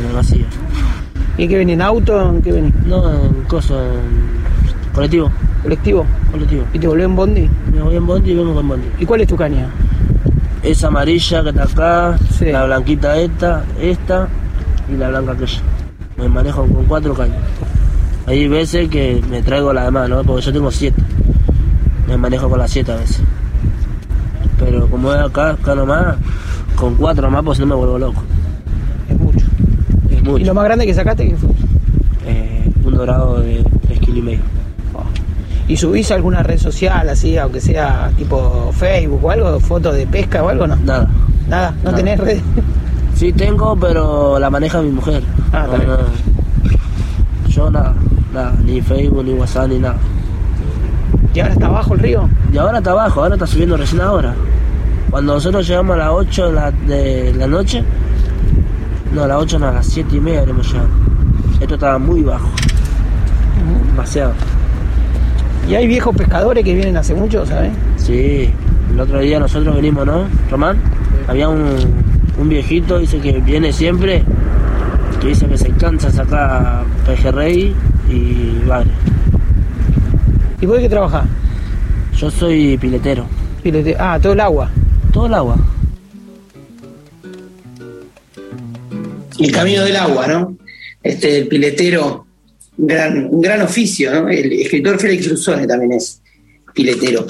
¿Y qué venís, en auto? ¿En qué venís? No, en colectivo. ¿Colectivo? Colectivo. ¿Y te volvés en bondi? Me voy en bondi y vengo con bondi. ¿Y cuál es tu caña? Esa amarilla que está acá, sí. La blanquita esta y la blanca aquella. Me manejo con 4 cañas. Hay veces que me traigo la demás, ¿no? Porque yo tengo 7. Me manejo con las 7 a veces. Pero como es acá nomás, con 4 nomás, pues no me vuelvo loco. Es mucho. ¿Y lo más grande que sacaste qué fue? Un dorado de 3,5 kilos. ¿Y subís a alguna red social así, aunque sea tipo Facebook o algo, fotos de pesca o algo, no? Nada. ¿Nada? ¿No nada. tenés redes? Sí tengo, pero la maneja mi mujer. Ah, también. No. Yo nada, ni Facebook, ni WhatsApp, ni nada. ¿Y ahora está abajo el río? Y ahora está abajo, ahora está subiendo recién ahora. Cuando nosotros llegamos a las 8 de la noche, no, a las 8 no, a las 7:30 hemos llegado. Esto estaba muy bajo. Demasiado. ¿Y hay viejos pescadores que vienen hace mucho, sabes? Sí, el otro día nosotros venimos, ¿no, Román? Había un viejito, dice que viene siempre, que dice que se cansa sacar pejerrey y bagre. ¿Y vos de qué trabajás? Yo soy piletero. Ah, todo el agua. Todo el agua. El camino del agua, ¿no? El piletero, un gran oficio, ¿no? El escritor Félix Rusone también es piletero.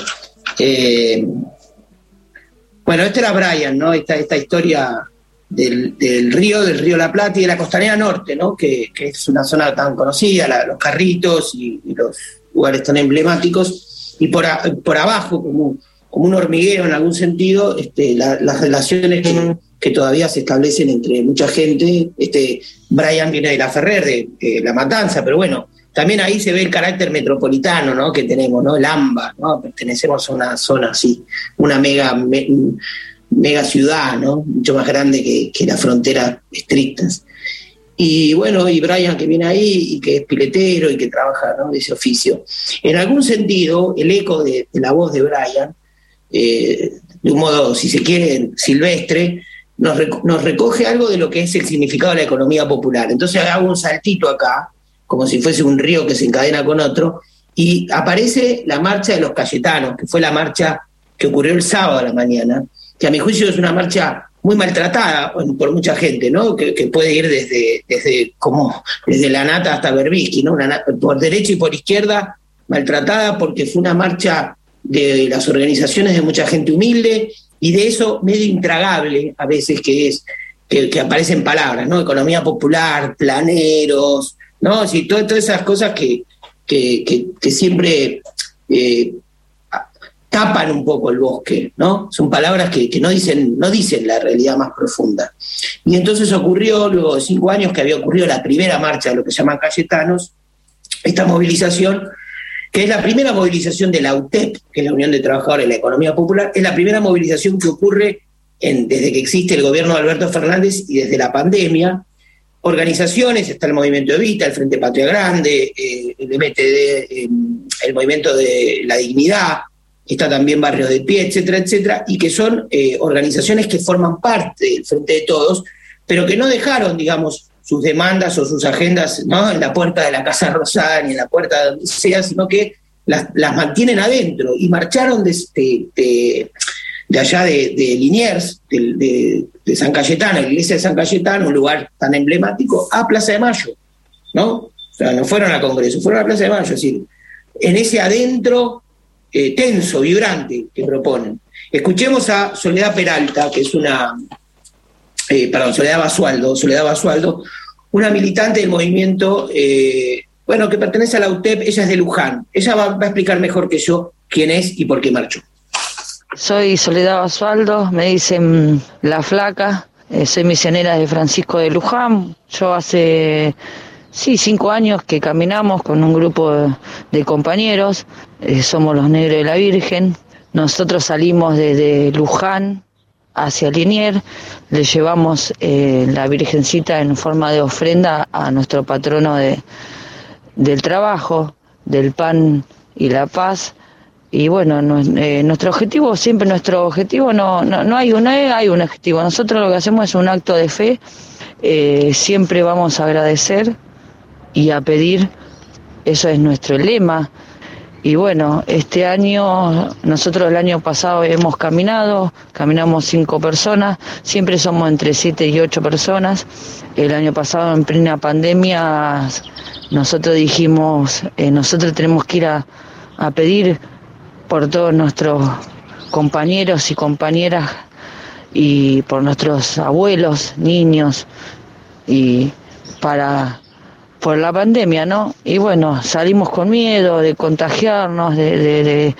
Bueno, este era Brian, ¿no? Esta historia del río de la Plata y de la Costanera Norte, ¿no? Que es una zona tan conocida, los carritos y los lugares tan emblemáticos, y por abajo, como un hormiguero en algún sentido, las relaciones que todavía se establecen entre mucha gente. Brian viene de La Ferrer, de La Matanza, pero bueno, también ahí se ve el carácter metropolitano, ¿no? Que tenemos, ¿no? El AMBA, ¿no? Pertenecemos a una zona así, una mega ciudad, ¿no? Mucho más grande que las fronteras estrictas. Y bueno, y Brian que viene ahí y que es piletero y que trabaja, ¿no? De ese oficio. En algún sentido, el eco de la voz de Brian, de un modo, si se quiere, silvestre, nos recoge algo de lo que es el significado de la economía popular. Entonces hago un saltito acá, como si fuese un río que se encadena con otro, y aparece la marcha de los Cayetanos, que fue la marcha que ocurrió el sábado a la mañana, que a mi juicio es una marcha muy maltratada por mucha gente, ¿no? Que puede ir desde La Nata hasta Berbisky, ¿no? Por derecha y por izquierda, maltratada porque fue una marcha de las organizaciones de mucha gente humilde y de eso medio intragable a veces que aparecen palabras, ¿no? Economía popular, planeros, ¿no? Sí, todas esas cosas que siempre tapan un poco el bosque, ¿no? Son palabras que no dicen la realidad más profunda. Y entonces ocurrió, luego de 5 años que había ocurrido la primera marcha de lo que se llaman Cayetanos, esta movilización, que es la primera movilización de la UTEP, que es la Unión de Trabajadores de la Economía Popular, es la primera movilización que ocurre desde que existe el gobierno de Alberto Fernández y desde la pandemia. Organizaciones, está el Movimiento Evita, el Frente Patria Grande, el MTD, el Movimiento de la Dignidad, está también Barrios de Pie, etcétera, etcétera, y que son organizaciones que forman parte del Frente de Todos, pero que no dejaron, digamos, sus demandas o sus agendas, ¿no?, en la puerta de la Casa Rosada ni en la puerta de donde sea, sino que las mantienen adentro, y marcharon de allá de Liniers, de San Cayetano, la iglesia de San Cayetano, un lugar tan emblemático, a Plaza de Mayo, ¿no? O sea, no fueron a Congreso, fueron a Plaza de Mayo, es decir, en ese adentro tenso, vibrante que proponen. Escuchemos a Soledad Peralta, que es Soledad Basualdo, una militante del movimiento, que pertenece a la UTEP. Ella es de Luján. Ella va a explicar mejor que yo quién es y por qué marchó. Soy Soledad Basualdo, me dicen La Flaca, soy misionera de Francisco de Luján. Yo hace 5 años que caminamos con un grupo de compañeros, somos los Negros de la Virgen. Nosotros salimos desde Luján hacia Liniers, le llevamos la Virgencita en forma de ofrenda a nuestro patrono del trabajo, del pan y la paz. Y bueno, nuestro objetivo no hay un objetivo. Nosotros lo que hacemos es un acto de fe. Siempre vamos a agradecer y a pedir, eso es nuestro lema. Y bueno, este año, nosotros el año pasado caminamos 5 personas, siempre somos entre 7 y 8 personas. El año pasado, en plena pandemia, nosotros dijimos, nosotros tenemos que ir a pedir por todos nuestros compañeros y compañeras y por nuestros abuelos, niños, y por la pandemia, ¿no? Y bueno, salimos con miedo de contagiarnos, de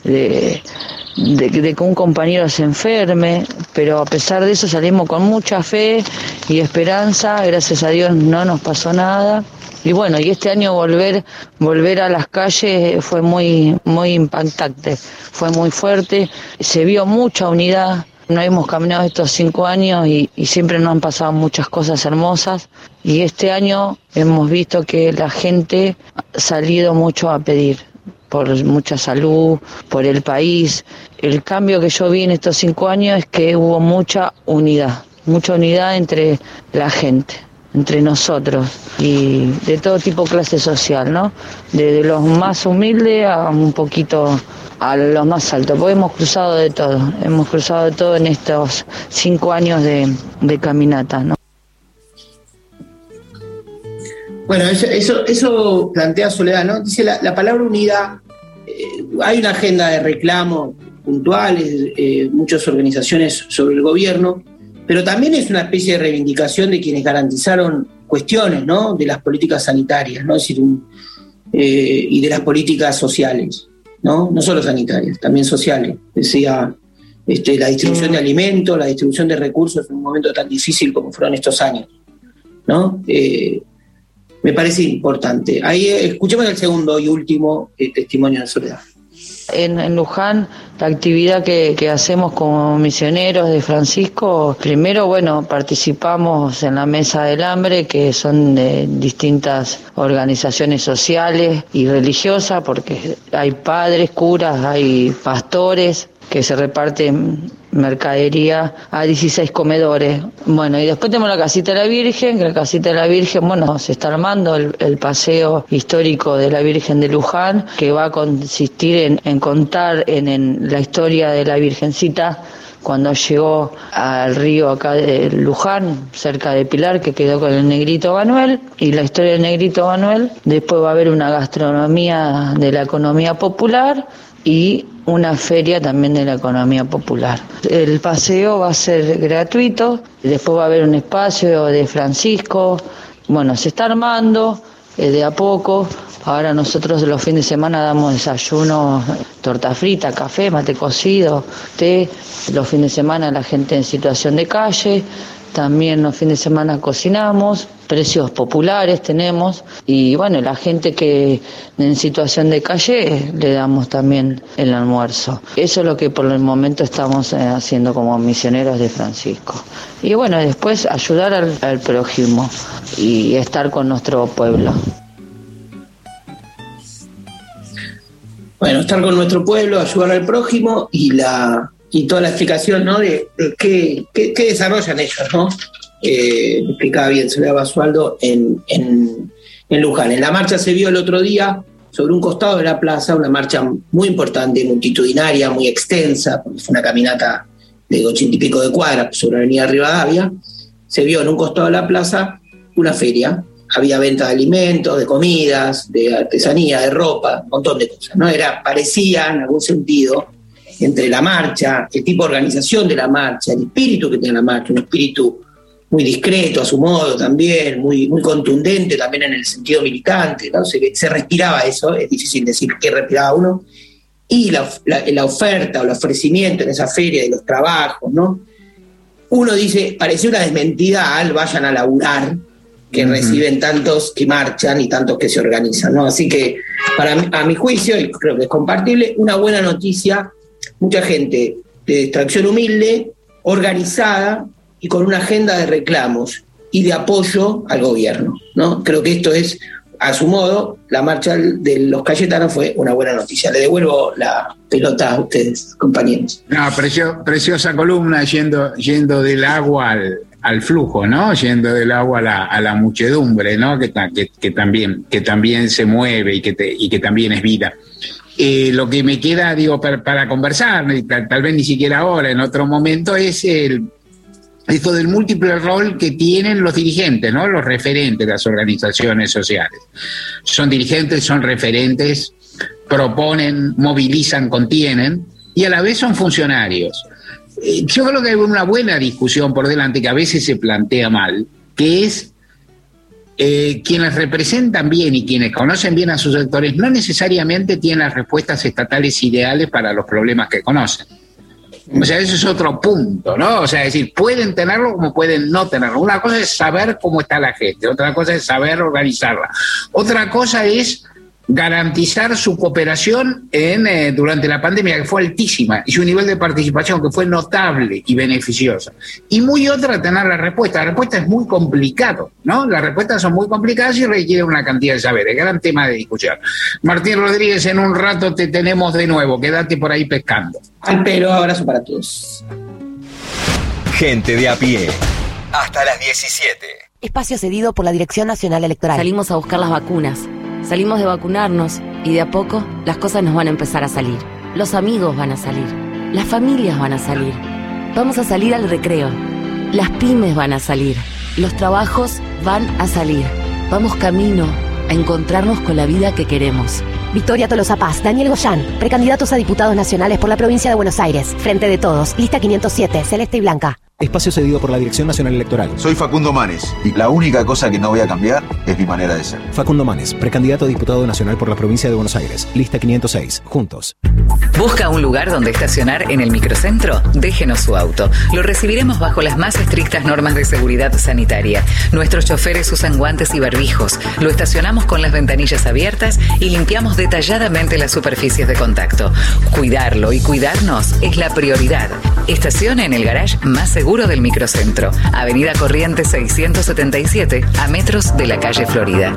que un compañero se enferme, pero a pesar de eso salimos con mucha fe y esperanza. Gracias a Dios no nos pasó nada. Y bueno, y este año volver a las calles fue muy, muy impactante, fue muy fuerte, se vio mucha unidad. No hemos caminado estos 5 años y siempre nos han pasado muchas cosas hermosas. Y este año hemos visto que la gente ha salido mucho a pedir por mucha salud, por el país. El cambio que yo vi en estos 5 años es que hubo mucha unidad entre la gente, entre nosotros, y de todo tipo, clase social, ¿no? Desde los más humildes a un poquito a los más altos, porque hemos cruzado de todo en estos 5 años de caminata, ¿no? Bueno, eso plantea Soledad, ¿no? Dice la palabra unidad, hay una agenda de reclamo puntuales, muchas organizaciones sobre el gobierno, pero también es una especie de reivindicación de quienes garantizaron cuestiones, ¿no?, de las políticas sanitarias, ¿no? Es decir, y de las políticas sociales, ¿no? No solo sanitarias, también sociales. Decía, la distribución de alimentos, la distribución de recursos en un momento tan difícil como fueron estos años, ¿no? Me parece importante. Ahí escuchemos el segundo y último testimonio de Soledad. En Luján, la actividad que hacemos como misioneros de Francisco, primero, participamos en la Mesa del Hambre, que son de distintas organizaciones sociales y religiosas, porque hay padres, curas, hay pastores que se reparten mercadería a 16 comedores. Bueno, y después tenemos la Casita de la Virgen, que la Casita de la Virgen, se está armando el paseo histórico de la Virgen de Luján, que va a consistir en contar en la historia de la Virgencita cuando llegó al río acá de Luján, cerca de Pilar, que quedó con el Negrito Manuel, y la historia del Negrito Manuel. Después va a haber una gastronomía de la economía popular y una feria también de la economía popular. El paseo va a ser gratuito, después va a haber un espacio de Francisco. Bueno, se está armando, de a poco. Ahora nosotros los fines de semana damos desayuno, torta frita, café, mate cocido, té. Los fines de semana la gente en situación de calle. También los fines de semana cocinamos, precios populares tenemos y bueno, la gente que en situación de calle le damos también el almuerzo. Eso es lo que por el momento estamos haciendo como misioneros de Francisco. Y bueno, después ayudar al prójimo y estar con nuestro pueblo. Bueno, estar con nuestro pueblo, ayudar al prójimo y toda la explicación, ¿no? de qué desarrollan ellos, ¿no? Explicaba bien Soledad Basualdo en Luján. En la marcha se vio el otro día sobre un costado de la plaza, una marcha muy importante, multitudinaria, muy extensa, porque fue una caminata de 80 y pico de cuadras sobre la avenida Rivadavia. Se vio en un costado de la plaza una feria. Había venta de alimentos, de comidas, de artesanía, de ropa, un montón de cosas, ¿no? Parecía, en algún sentido, entre la marcha, el tipo de organización de la marcha, el espíritu que tiene la marcha, un espíritu muy discreto a su modo también, muy contundente también en el sentido militante, ¿no? Se respiraba eso, es difícil decir qué respiraba uno, y la oferta o el ofrecimiento en esa feria de los trabajos, ¿no? Uno dice, parecía una desmentida al vayan a laburar, que reciben tantos que marchan y tantos que se organizan, ¿no? Así que, a mi juicio, y creo que es compartible, una buena noticia. Mucha gente de extracción humilde, organizada y con una agenda de reclamos y de apoyo al gobierno, ¿no? Creo que esto es, a su modo, la marcha de los Cayetanos fue una buena noticia. Le devuelvo la pelota a ustedes, compañeros. No, preciosa columna yendo del agua al flujo, ¿no? Yendo del agua a la muchedumbre, ¿no? Que también se mueve y que también es vida. Lo que me queda, para conversar, tal vez ni siquiera ahora, en otro momento, es esto del múltiple rol que tienen los dirigentes, ¿no? Los referentes de las organizaciones sociales. Son dirigentes, son referentes, proponen, movilizan, contienen, y a la vez son funcionarios. Yo creo que hay una buena discusión por delante que a veces se plantea mal, que es quienes representan bien y quienes conocen bien a sus sectores no necesariamente tienen las respuestas estatales ideales para los problemas que conocen. O sea, eso es otro punto, ¿no? O sea, es decir, pueden tenerlo como pueden no tenerlo. Una cosa es saber cómo está la gente, otra cosa es saber organizarla. Otra cosa es garantizar su cooperación durante la pandemia, que fue altísima, y su nivel de participación, que fue notable y beneficiosa. Y muy otra, tener la respuesta. La respuesta es muy complicado, ¿no? Las respuestas son muy complicadas y requieren una cantidad de saberes. Gran tema de discusión. Martín Rodríguez, en un rato te tenemos de nuevo. Quédate por ahí pescando. Al pelo, abrazo para todos. Gente de a pie. Hasta las 17. Espacio cedido por la Dirección Nacional Electoral. Salimos a buscar las vacunas. Salimos de vacunarnos y de a poco las cosas nos van a empezar a salir. Los amigos van a salir. Las familias van a salir. Vamos a salir al recreo. Las pymes van a salir. Los trabajos van a salir. Vamos camino a encontrarnos con la vida que queremos. Victoria Tolosa Paz, Daniel Goyán, precandidatos a diputados nacionales por la provincia de Buenos Aires. Frente de Todos, lista 507, celeste y blanca. Espacio cedido por la Dirección Nacional Electoral. Soy Facundo Manes y la única cosa que no voy a cambiar es mi manera de ser. Facundo Manes, precandidato a diputado nacional por la provincia de Buenos Aires. Lista 506. Juntos. ¿Busca un lugar donde estacionar en el microcentro? Déjenos su auto. Lo recibiremos bajo las más estrictas normas de seguridad sanitaria. Nuestros choferes usan guantes y barbijos. Lo estacionamos con las ventanillas abiertas y limpiamos detalladamente las superficies de contacto. Cuidarlo y cuidarnos es la prioridad. Estacione en el garage más seguro del microcentro. Avenida Corrientes 677, a metros de la calle Florida.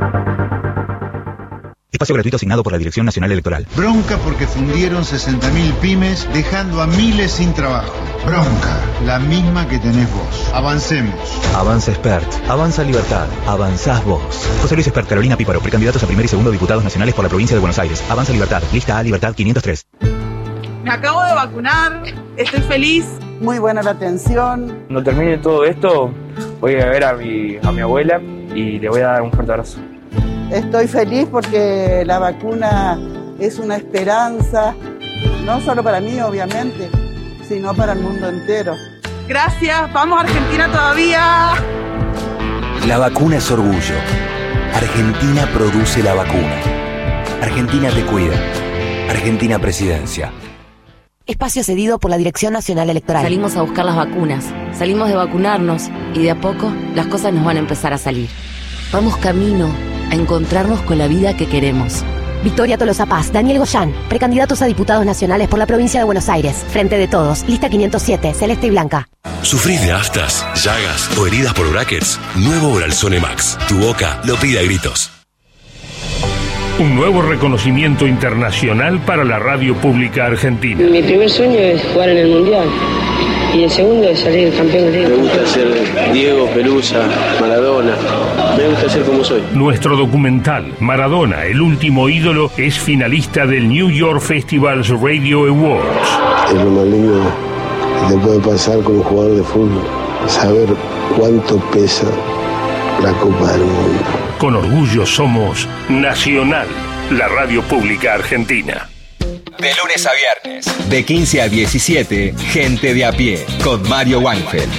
Espacio gratuito asignado por la Dirección Nacional Electoral. Bronca porque fundieron 60.000 pymes dejando a miles sin trabajo. Bronca, la misma que tenés vos. Avancemos. Avanza Expert, avanza Libertad, avanzás vos. José Luis Expert, Carolina Píparo, precandidatos a primer y segundo diputados nacionales por la provincia de Buenos Aires. Avanza Libertad, lista A, Libertad 503. Me acabo de vacunar, estoy feliz. Muy buena la atención. Cuando termine todo esto, voy a ver a mi abuela y le voy a dar un fuerte abrazo. Estoy feliz porque la vacuna es una esperanza, no solo para mí, obviamente, sino para el mundo entero. Gracias, vamos a Argentina todavía. La vacuna es orgullo. Argentina produce la vacuna. Argentina te cuida. Argentina Presidencia. Espacio cedido por la Dirección Nacional Electoral. Salimos a buscar las vacunas, salimos de vacunarnos y de a poco las cosas nos van a empezar a salir. Vamos camino a encontrarnos con la vida que queremos. Victoria Tolosa Paz, Daniel Goyán, precandidatos a diputados nacionales por la provincia de Buenos Aires. Frente de Todos, lista 507, celeste y blanca. ¿Sufrís de aftas, llagas o heridas por brackets? Nuevo Oralzone Max. Tu boca lo pide a gritos. Un nuevo reconocimiento internacional para la radio pública argentina. Mi primer sueño es jugar en el Mundial. Y el segundo es salir campeón de liga. Me gusta ser Diego, Pelusa, Maradona. Me gusta ser como soy. Nuestro documental, Maradona, el último ídolo, es finalista del New York Festivals Radio Awards. Es lo más lindo que te puede pasar con un jugador de fútbol. Saber cuánto pesa la Copa del Mundo. Con orgullo somos Nacional, la radio pública argentina. De lunes a viernes, de 15 a 17, Gente de a pie, con Mario Weinfeld.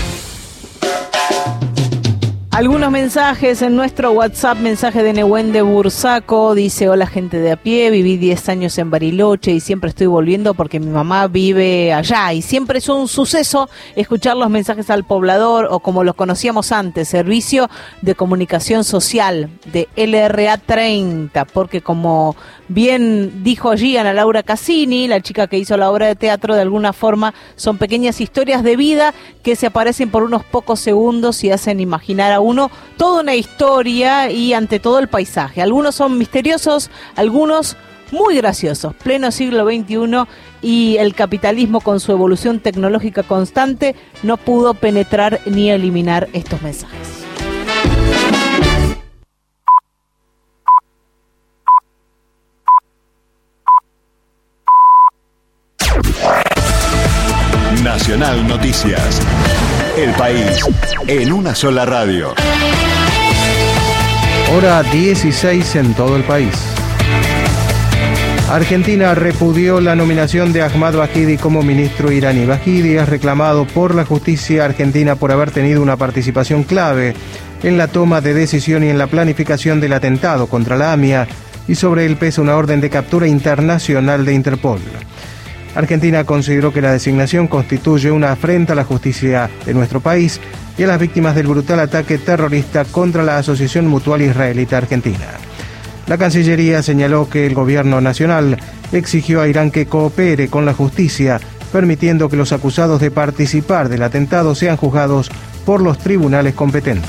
Algunos mensajes en nuestro WhatsApp, mensaje de Nehuen de Bursaco, dice: hola gente de a pie, viví 10 años en Bariloche y siempre estoy volviendo porque mi mamá vive allá y siempre es un suceso escuchar los mensajes al poblador, o como los conocíamos antes, Servicio de Comunicación Social de LRA 30, porque como bien dijo allí Ana Laura Cassini, la chica que hizo la obra de teatro, de alguna forma son pequeñas historias de vida que se aparecen por unos pocos segundos y hacen imaginar a uno toda una historia y ante todo el paisaje. Algunos son misteriosos, algunos muy graciosos. Pleno siglo XXI y el capitalismo con su evolución tecnológica constante no pudo penetrar ni eliminar estos mensajes. Nacional Noticias. El país en una sola radio. Hora 16 en todo el país. Argentina repudió la nominación de Ahmad Vahidi como ministro iraní. Vahidi es reclamado por la justicia argentina por haber tenido una participación clave en la toma de decisión y en la planificación del atentado contra la AMIA, y sobre él pesa una orden de captura internacional de Interpol. Argentina consideró que la designación constituye una afrenta a la justicia de nuestro país y a las víctimas del brutal ataque terrorista contra la Asociación Mutual Israelita Argentina. La Cancillería señaló que el gobierno nacional exigió a Irán que coopere con la justicia, permitiendo que los acusados de participar del atentado sean juzgados por los tribunales competentes.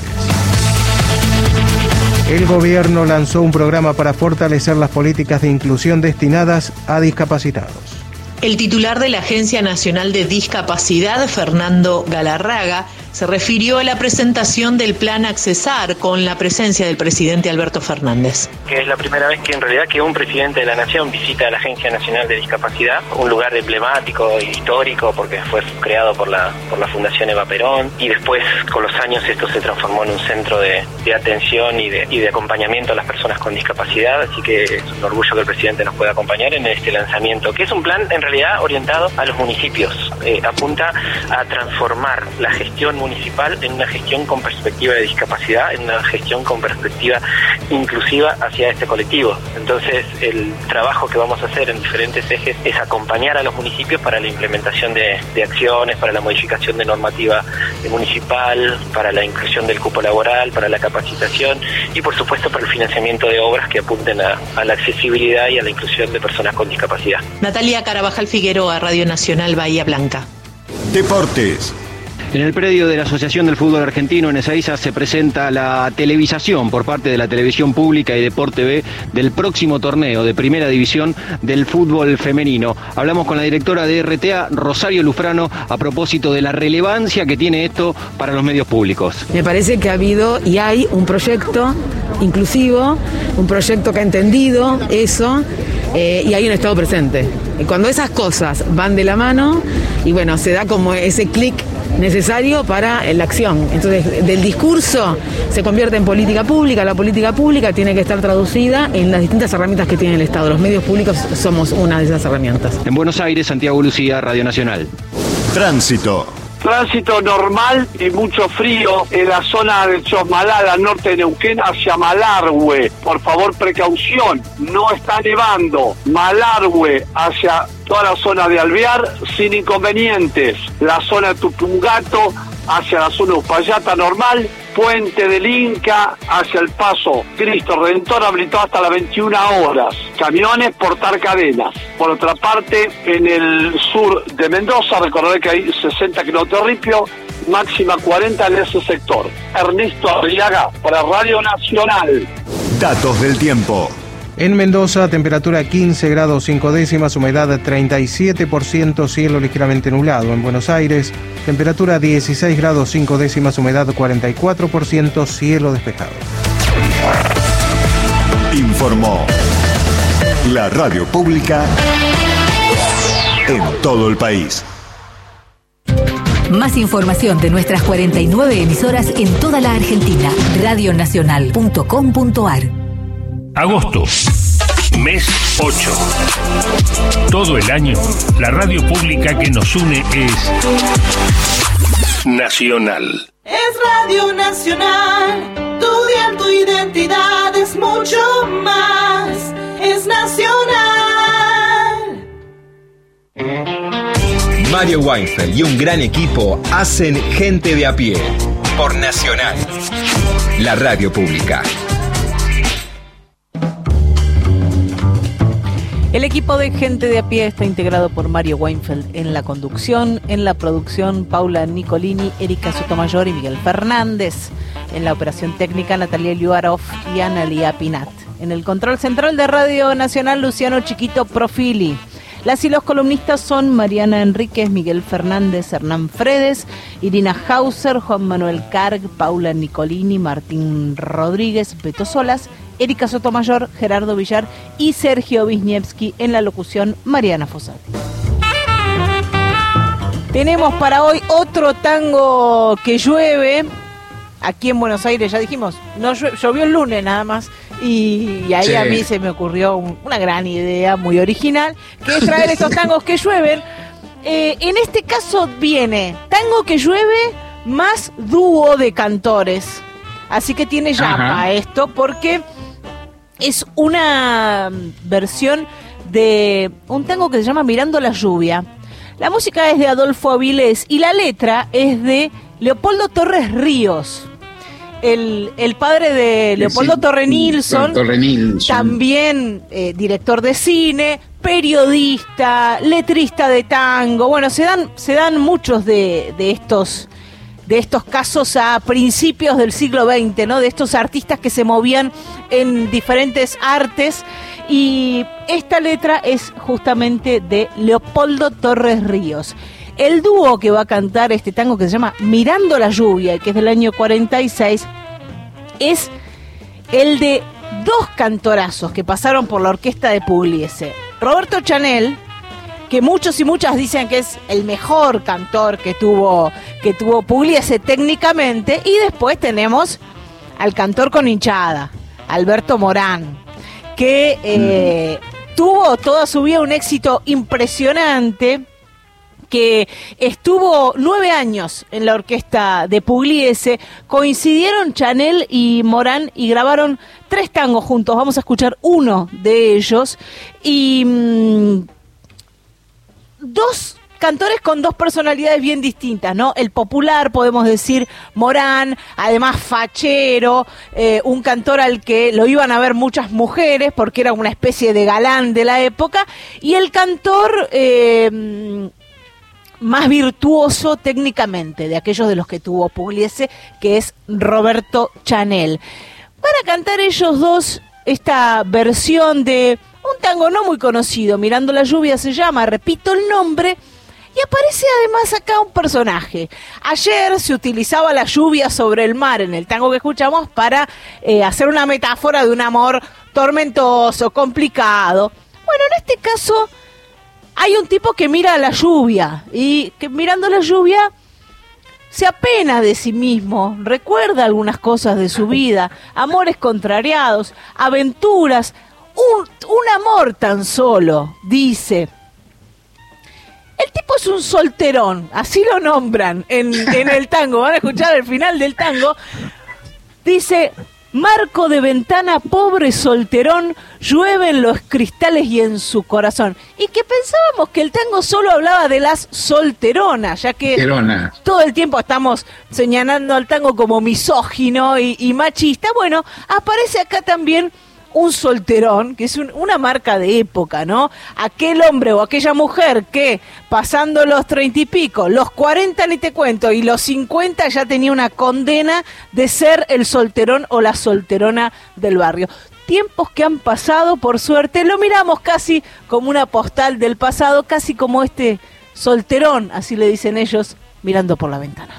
El gobierno lanzó un programa para fortalecer las políticas de inclusión destinadas a discapacitados. El titular de la Agencia Nacional de Discapacidad, Fernando Galarraga, se refirió a la presentación del plan Accesar con la presencia del presidente Alberto Fernández. Que es la primera vez que en realidad que un presidente de la Nación visita la Agencia Nacional de Discapacidad, un lugar emblemático e histórico porque fue creado por la Fundación Eva Perón, y después con los años esto se transformó en un centro de atención y de acompañamiento a las personas con discapacidad, así que es un orgullo que el presidente nos pueda acompañar en este lanzamiento, que es un plan en realidad orientado a los municipios, apunta a transformar la gestión municipal en una gestión con perspectiva de discapacidad, en una gestión con perspectiva inclusiva hacia este colectivo. Entonces el trabajo que vamos a hacer en diferentes ejes es acompañar a los municipios para la implementación de acciones, para la modificación de normativa municipal, para la inclusión del cupo laboral, para la capacitación y por supuesto para el financiamiento de obras que apunten a la accesibilidad y a la inclusión de personas con discapacidad. Natalia Carabajal Figueroa, Radio Nacional Bahía Blanca. Deportes. En el predio de la Asociación del Fútbol Argentino en Ezeiza se presenta la televisación por parte de la Televisión Pública y Deporte B del próximo torneo de Primera División del fútbol femenino. Hablamos con la directora de RTA, Rosario Lufrano, a propósito de la relevancia que tiene esto para los medios públicos. Me parece que ha habido y hay un proyecto inclusivo, un proyecto que ha entendido eso y hay un Estado presente. Y cuando esas cosas van de la mano y bueno, se da como ese clic necesario para la acción. Entonces, del discurso se convierte en política pública. La política pública tiene que estar traducida en las distintas herramientas que tiene el Estado. Los medios públicos somos una de esas herramientas. En Buenos Aires, Santiago Lucía, Radio Nacional. Tránsito. Tránsito normal y mucho frío en la zona de Chosmalal, al norte de Neuquén, hacia Malargüe. Por favor, precaución, no está nevando. Malargüe hacia toda la zona de Alvear sin inconvenientes. La zona de Tupungato hacia la zona de Uspallata normal. Puente del Inca hacia el Paso Cristo Redentor habilitado hasta las 21 horas. Camiones, portar cadenas. Por otra parte, en el sur de Mendoza, recordad que hay 60 kilómetros de ripio, máxima 40 en ese sector. Ernesto Arriaga, para Radio Nacional. Datos del tiempo. En Mendoza, temperatura 15 grados 5 décimas, humedad 37%, cielo ligeramente nublado. En Buenos Aires, temperatura 16 grados 5 décimas, humedad 44%, cielo despejado. Informó la radio pública en todo el país. Más información de nuestras 49 emisoras en toda la Argentina. Radionacional.com.ar. Agosto, mes 8. Todo el año, la radio pública que nos une es Nacional. Es Radio Nacional, tu dial, tu identidad es mucho más. Es Nacional. Mario Weinfeld y un gran equipo hacen Gente de a Pie por Nacional, la radio pública. El equipo de Gente de a Pie está integrado por Mario Weinfeld en la conducción, en la producción Paula Nicolini, Erika Sotomayor y Miguel Fernández, en la operación técnica Natalia Liuarov y Analia Pinat, en el control central de Radio Nacional Luciano Chiquito Profili. Las y los columnistas son Mariana Enríquez, Miguel Fernández, Hernán Fredes, Irina Hauser, Juan Manuel Carg, Paula Nicolini, Martín Rodríguez, Beto Solas, Erika Sotomayor, Gerardo Villar y Sergio Wisniewski. En la locución, Mariana Fossati. Tenemos para hoy otro tango que llueve. Aquí en Buenos Aires, ya dijimos, no llovió el lunes nada más. Y ahí sí, a mí se me ocurrió una gran idea muy original, que es traer estos tangos que llueven. En este caso viene tango que llueve más dúo de cantores. Así que tiene llama esto, porque es una versión de un tango que se llama Mirando la lluvia. La música es de Adolfo Avilés y la letra es de Leopoldo Torres Ríos, el padre de Leopoldo Torre Nilsson, también director de cine, periodista, letrista de tango. Bueno, se dan muchos de estos casos a principios del siglo XX, ¿no? De estos artistas que se movían en diferentes artes, y esta letra es justamente de Leopoldo Torres Ríos. El dúo que va a cantar este tango, que se llama Mirando la lluvia, que es del año 46, es el de dos cantorazos que pasaron por la orquesta de Pugliese. Roberto Chanel, que muchos y muchas dicen que es el mejor cantor que tuvo Pugliese técnicamente, y después tenemos al cantor con hinchada, Alberto Morán, que tuvo toda su vida un éxito impresionante, que estuvo 9 años en la orquesta de Pugliese. Coincidieron Chanel y Morán y grabaron 3 tangos juntos. Vamos a escuchar uno de ellos. Y dos cantores con dos personalidades bien distintas, ¿no? El popular, podemos decir, Morán, además fachero, un cantor al que lo iban a ver muchas mujeres porque era una especie de galán de la época, y el cantor más virtuoso técnicamente de aquellos de los que tuvo Pugliese, que es Roberto Chanel. Van a cantar ellos dos esta versión de un tango no muy conocido, Mirando la lluvia se llama, repito el nombre. Y aparece además acá un personaje. Ayer se utilizaba la lluvia sobre el mar en el tango que escuchamos para hacer una metáfora de un amor tormentoso, complicado. Bueno, en este caso hay un tipo que mira la lluvia y que mirando la lluvia se apena de sí mismo, recuerda algunas cosas de su vida, amores contrariados, aventuras, un amor tan solo, dice. El tipo es un solterón, así lo nombran en el tango. Van a escuchar el final del tango. Dice: marco de ventana, pobre solterón, llueven los cristales y en su corazón. Y que pensábamos que el tango solo hablaba de las solteronas, ya que todo el tiempo estamos señalando al tango como misógino y machista. Bueno, aparece acá también un solterón, que es una marca de época, ¿no? Aquel hombre o aquella mujer que, pasando los 30 y pico, los 40 ni te cuento, y los 50 ya tenía una condena de ser el solterón o la solterona del barrio. Tiempos que han pasado, por suerte, lo miramos casi como una postal del pasado, casi como este solterón, así le dicen ellos, mirando por la ventana.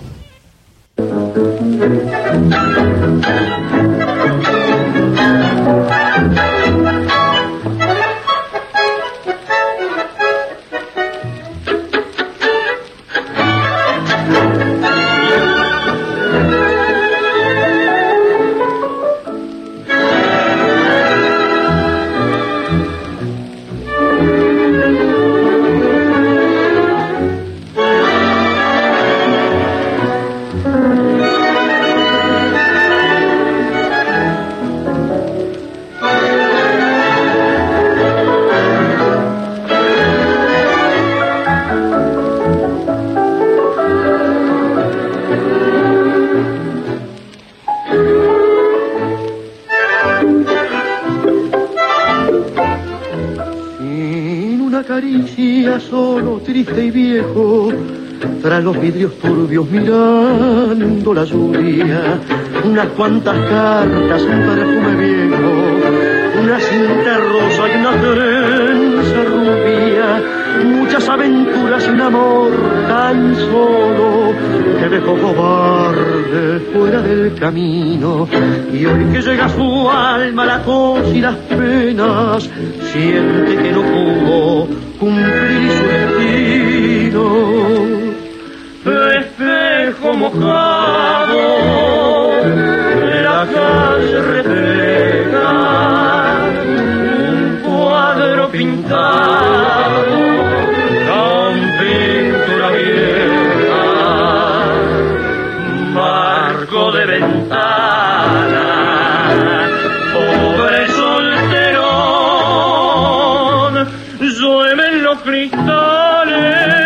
Caricia solo, triste y viejo, tras los vidrios turbios mirando la lluvia, unas cuantas cartas, un perfume viejo, una cinta rosa y una trenza rubia, muchas aventuras y un amor tan solo que dejó cobarde fuera del camino. Y hoy que llega a su alma la tos y las penas, siente que no pudo cumplir su destino. Espejo mojado de la calle refleja un cuadro pintado con pintura vieja, marco de ventana, pobre solterón, llueven los cristales.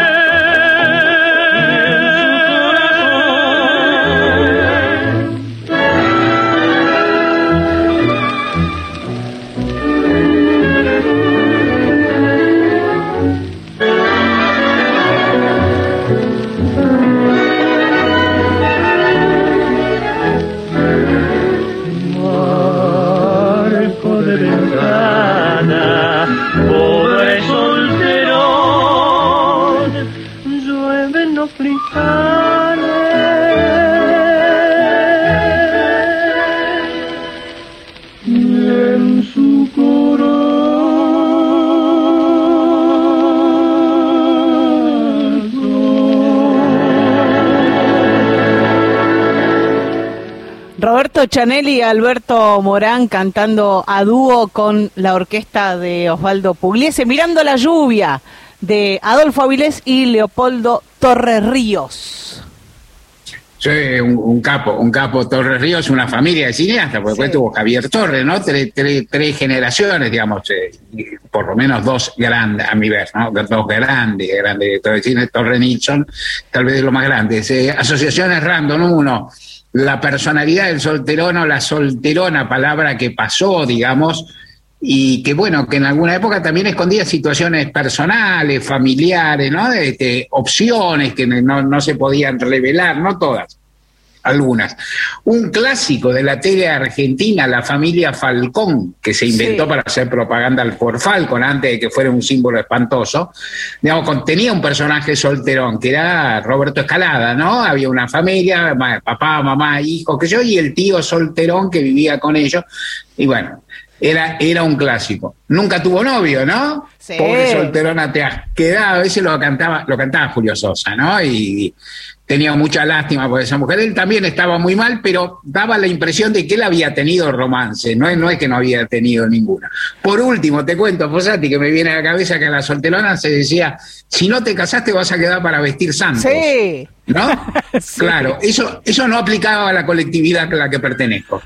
Roberto Chanelli y Alberto Morán cantando a dúo con la orquesta de Osvaldo Pugliese, Mirando la lluvia, de Adolfo Avilés y Leopoldo Torres Ríos. Sí, un capo Torres Ríos, una familia de cineastas, porque después tuvo Javier Torres, ¿no? Tres generaciones, digamos, por lo menos dos grandes, a mi ver, ¿no? Dos grandes directores de cine, Torre Nixon, tal vez de los más grandes. Asociaciones random, uno, la personalidad del solterón o la solterona, palabra que pasó, digamos, y que bueno, que en alguna época también escondía situaciones personales, familiares, ¿no? Opciones que no se podían revelar, no todas, algunas. Un clásico de la tele argentina, La Familia Falcón, que se inventó para hacer propaganda al Ford Falcon antes de que fuera un símbolo espantoso, digamos, contenía un personaje solterón, que era Roberto Escalada, ¿no? Había una familia, papá, mamá, hijo, qué sé yo, y el tío solterón que vivía con ellos, y bueno, Era un clásico. Nunca tuvo novio, ¿no? Sí. Pobre solterona te has quedado. A veces lo cantaba Julio Sosa, ¿no? Y tenía mucha lástima por esa mujer. Él también estaba muy mal, pero daba la impresión de que él había tenido romance. No es que no había tenido ninguna. Por último, te cuento, Fossati, que me viene a la cabeza que a la solterona se decía, si no te casaste vas a quedar para vestir santos. Sí. ¿No? Sí. Claro, eso no aplicaba a la colectividad a la que pertenezco.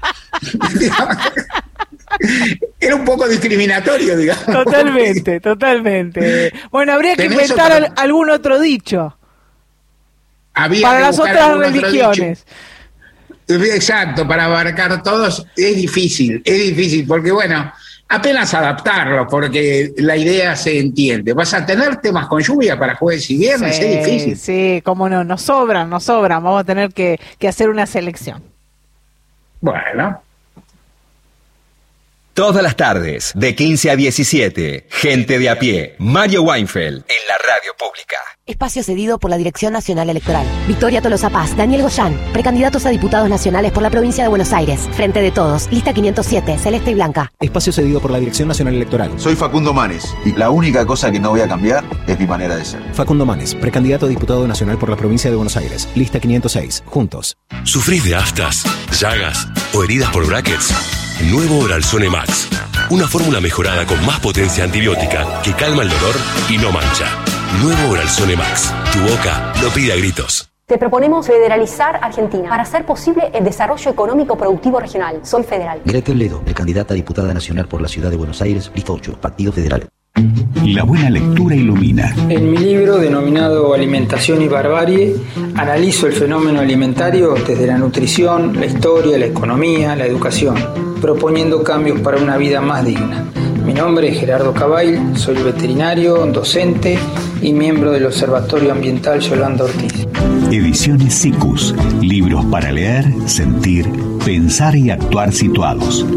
Era un poco discriminatorio, digamos. Totalmente. Bueno, habría que ¿Tenés inventar algún otro dicho. Había para que las buscar otras algún otro religiones. dicho. Exacto, para abarcar todos es difícil, porque bueno, apenas adaptarlo, porque la idea se entiende. Vas a tener temas con lluvia para jueves y viernes, es difícil. Sí, cómo no, nos sobran, vamos a tener que hacer una selección. Bueno. Todas las tardes, de 15 a 17, Gente de a pie, Mario Weinfeld, en la radio pública. Espacio cedido por la Dirección Nacional Electoral. Victoria Tolosa Paz, Daniel Goyán, precandidatos a diputados nacionales por la provincia de Buenos Aires. Frente de Todos, lista 507, celeste y blanca. Espacio cedido por la Dirección Nacional Electoral. Soy Facundo Manes y la única cosa que no voy a cambiar es mi manera de ser. Facundo Manes, precandidato a diputado nacional por la provincia de Buenos Aires. Lista 506, juntos. ¿Sufrís de aftas, llagas o heridas por brackets? Nuevo Oralzone Max. Una fórmula mejorada con más potencia antibiótica que calma el dolor y no mancha. Nuevo Oralzone Max. Tu boca lo pide a gritos. Te proponemos federalizar Argentina para hacer posible el desarrollo económico productivo regional. Soy federal. Greta Ledo, precandidata a diputada nacional por la ciudad de Buenos Aires, lista 8, Partido Federal. La buena lectura ilumina. En mi libro denominado Alimentación y Barbarie, analizo el fenómeno alimentario desde la nutrición, la historia, la economía, la educación, proponiendo cambios para una vida más digna. Mi nombre es Gerardo Cabail, soy veterinario, docente y miembro del Observatorio Ambiental Yolanda Ortiz. Ediciones SICUS. Libros para leer, sentir, pensar y actuar situados.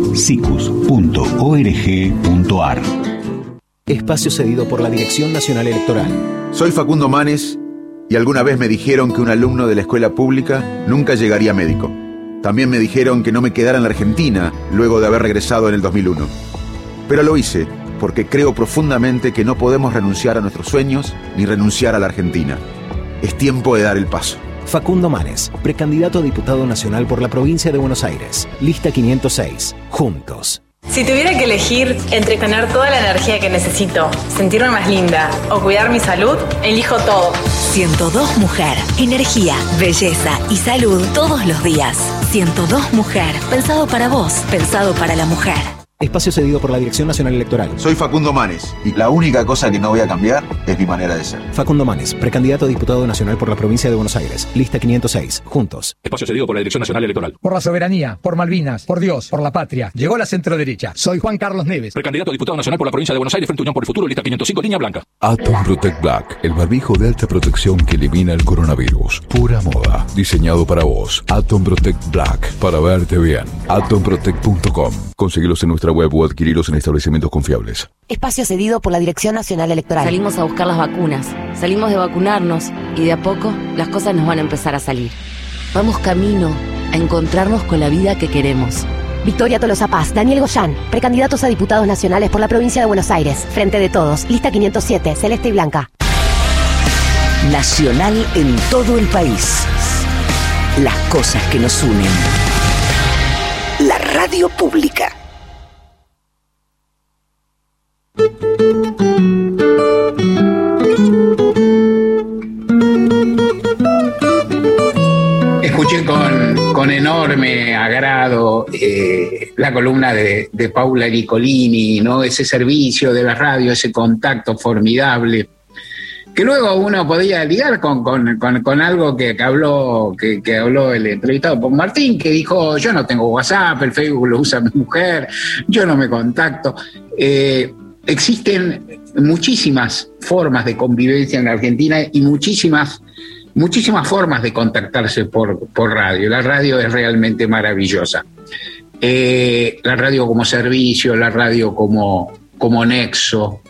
sicus.org.ar. Espacio cedido por la Dirección Nacional Electoral. Soy Facundo Manes y alguna vez me dijeron que un alumno de la escuela pública nunca llegaría médico. También me dijeron que no me quedara en la Argentina luego de haber regresado en el 2001. Pero lo hice porque creo profundamente que no podemos renunciar a nuestros sueños ni renunciar a la Argentina. Es tiempo de dar el paso. Facundo Manes, precandidato a diputado nacional por la provincia de Buenos Aires. Lista 506, juntos. Si tuviera que elegir entre tener toda la energía que necesito, sentirme más linda o cuidar mi salud, elijo todo. 102 Mujer. Energía, belleza y salud todos los días. 102 Mujer. Pensado para vos, pensado para la mujer. Espacio cedido por la Dirección Nacional Electoral. Soy Facundo Manes y la única cosa que no voy a cambiar es mi manera de ser. Facundo Manes, precandidato a diputado nacional por la provincia de Buenos Aires. Lista 506, juntos. Espacio cedido por la Dirección Nacional Electoral. Por la soberanía, por Malvinas, por Dios, por la patria. Llegó la centroderecha. Soy Juan Carlos Neves. Precandidato a diputado nacional por la provincia de Buenos Aires, Frente Unión por el Futuro, lista 505, línea blanca. Atom Protect Black, el barbijo de alta protección que elimina el coronavirus. Pura moda, diseñado para vos. Atom Protect Black, para verte bien. atomprotect.com. Conseguilos en nuestra web o adquirilos en establecimientos confiables. Espacio cedido por la Dirección Nacional Electoral. Salimos a buscar las vacunas, salimos de vacunarnos y de a poco las cosas nos van a empezar a salir. Vamos camino a encontrarnos con la vida que queremos. Victoria Tolosa Paz, Daniel Goyán, precandidatos a diputados nacionales por la provincia de Buenos Aires. Frente de Todos, lista 507, celeste y blanca. Nacional en todo el país. Las cosas que nos unen. La radio pública. Escuché con enorme agrado la columna de Paula Nicolini, ¿no? Ese servicio de la radio, ese contacto formidable, que luego uno podía ligar con algo que habló el entrevistado por Martín, que dijo: yo no tengo WhatsApp, el Facebook lo usa mi mujer, yo no me contacto. Existen muchísimas formas de convivencia en la Argentina y muchísimas formas de contactarse por radio. La radio es realmente maravillosa. La radio como servicio, la radio como nexo.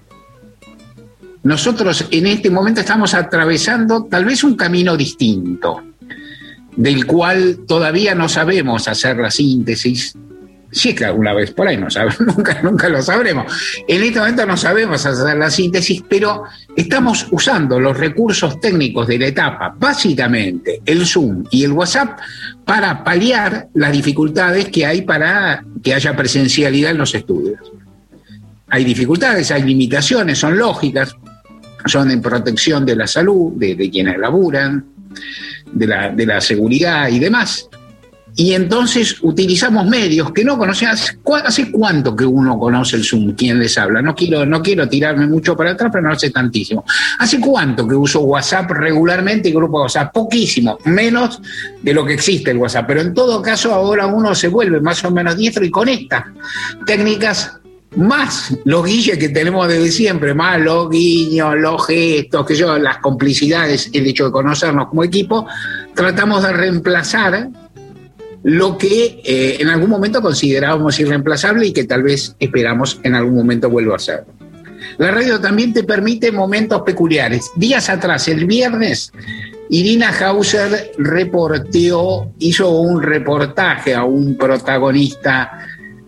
Nosotros en este momento estamos atravesando tal vez un camino distinto, del cual todavía no sabemos hacer la síntesis, Si es que alguna vez por ahí no sabemos, nunca lo sabremos. En este momento no sabemos hacer la síntesis, pero estamos usando los recursos técnicos de la etapa, básicamente el Zoom y el WhatsApp, para paliar las dificultades que hay para que haya presencialidad en los estudios. Hay dificultades, hay limitaciones, son lógicas, son en protección de la salud, de quienes laburan, de la seguridad y demás. Y entonces utilizamos medios que no conocen. ¿Hace cuánto que uno conoce el Zoom? ¿Quién les habla? No quiero tirarme mucho para atrás, pero no hace tantísimo. ¿Hace cuánto que uso WhatsApp regularmente y grupo de WhatsApp? Poquísimo, menos de lo que existe el WhatsApp. Pero en todo caso ahora uno se vuelve más o menos diestro y con estas técnicas, más los guilles que tenemos desde siempre, más los guiños, los gestos, las complicidades, el hecho de conocernos como equipo, tratamos de reemplazar lo que en algún momento considerábamos irreemplazable y que tal vez esperamos en algún momento vuelva a ser. La radio también te permite momentos peculiares. Días atrás, el viernes, Irina Hauser hizo un reportaje a un protagonista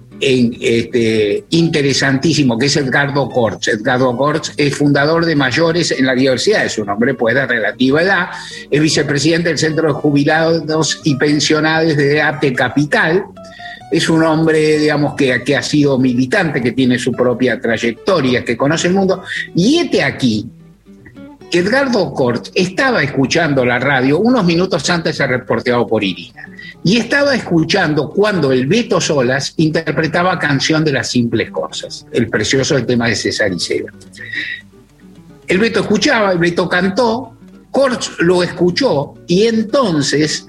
interesantísimo, que es Edgardo Corts. Edgardo Corts es fundador de Mayores en la Diversidad, es un hombre pues de relativa edad, es vicepresidente del Centro de Jubilados y Pensionados de ATE Capital, es un hombre, digamos, que ha sido militante, que tiene su propia trayectoria, que conoce el mundo, y aquí, Edgardo Corts estaba escuchando la radio unos minutos antes de ser reporteado por Irina. Y estaba escuchando cuando el Beto Solas interpretaba Canción de las Simples Cosas, el precioso tema de César Isela. El Beto escuchaba, el Beto cantó, Corts lo escuchó y entonces,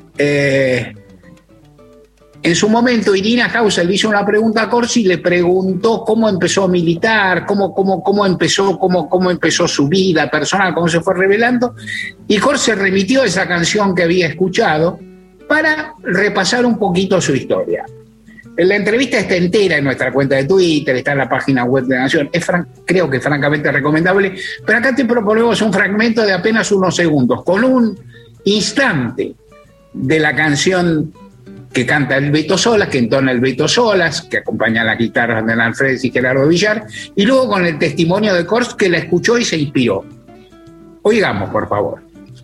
en su momento, Irina Hauser le hizo una pregunta a Corts y le preguntó cómo empezó a militar, cómo empezó su vida personal, cómo se fue revelando, y Corts se remitió a esa canción que había escuchado para repasar un poquito su historia. La entrevista está entera en nuestra cuenta de Twitter, está en la página web de Nación, creo que es francamente recomendable, pero acá te proponemos un fragmento de apenas unos segundos, con un instante de la canción que canta el Beto Solas, que entona el Beto Solas, que acompaña a la guitarra de Alfredes y Gerardo Villar, y luego con el testimonio de Corts, que la escuchó y se inspiró. Oigamos, por favor.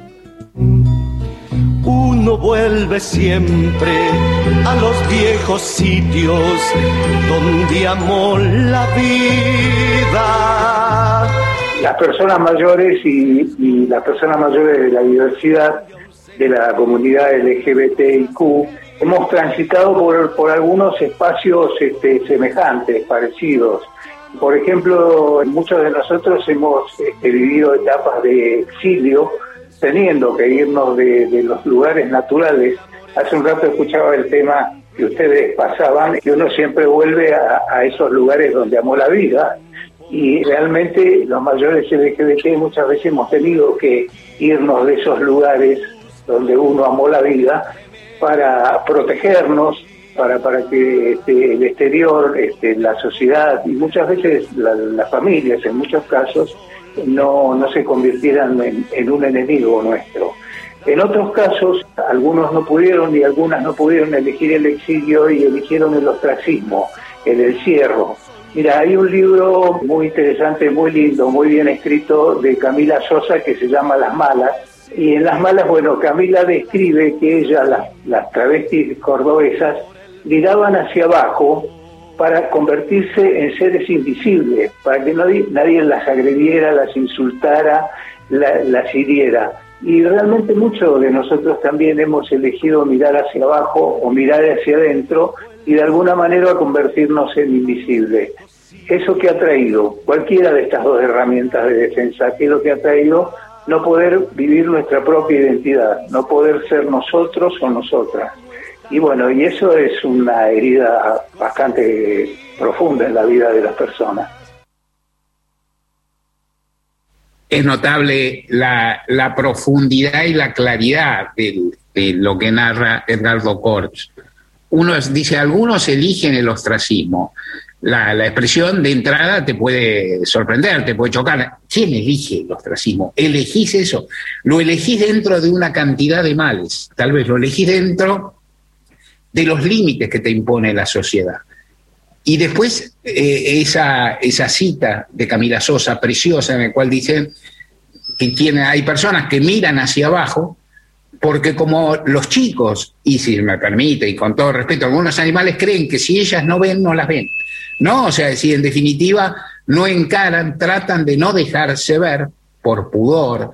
Uno vuelve siempre a los viejos sitios donde amó la vida. Las personas mayores y las personas mayores de la diversidad de la comunidad LGBTIQ hemos transitado por algunos espacios semejantes, parecidos. Por ejemplo, muchos de nosotros hemos vivido etapas de exilio, teniendo que irnos de los lugares naturales. Hace un rato escuchaba el tema que ustedes pasaban, que uno siempre vuelve a esos lugares donde amó la vida, y realmente los mayores LGBT muchas veces hemos tenido que irnos de esos lugares donde uno amó la vida para protegernos, para que el exterior, la sociedad y muchas veces las familias, en muchos casos, no se convirtieran en un enemigo nuestro. En otros casos, algunos no pudieron y algunas no pudieron elegir el exilio y eligieron el ostracismo, el encierro. Mira, hay un libro muy interesante, muy lindo, muy bien escrito de Camila Sosa que se llama Las Malas. Y en Las Malas, bueno, Camila describe que ella, las travestis cordobesas, miraban hacia abajo para convertirse en seres invisibles, para que nadie las agrediera, las insultara, las hiriera. Y realmente muchos de nosotros también hemos elegido mirar hacia abajo o mirar hacia adentro y de alguna manera convertirnos en invisibles. ¿Eso qué ha traído? Cualquiera de estas dos herramientas de defensa, ¿qué es lo que ha traído? No poder vivir nuestra propia identidad, no poder ser nosotros o nosotras. Y bueno, y eso es una herida bastante profunda en la vida de las personas. Es notable la profundidad y la claridad de lo que narra Edgardo Corts. Uno dice, algunos eligen el ostracismo. La expresión de entrada te puede sorprender, te puede chocar. ¿Quién elige el ostracismo? ¿Elegís eso? Lo elegís dentro de una cantidad de males. Tal vez lo elegís dentro de los límites que te impone la sociedad. Y después esa cita de Camila Sosa, preciosa, en la cual dicen que hay personas que miran hacia abajo porque como los chicos, y si me permite, y con todo respeto, algunos animales creen que si ellas no ven, no las ven. No, o sea, si en definitiva no encaran, tratan de no dejarse ver por pudor,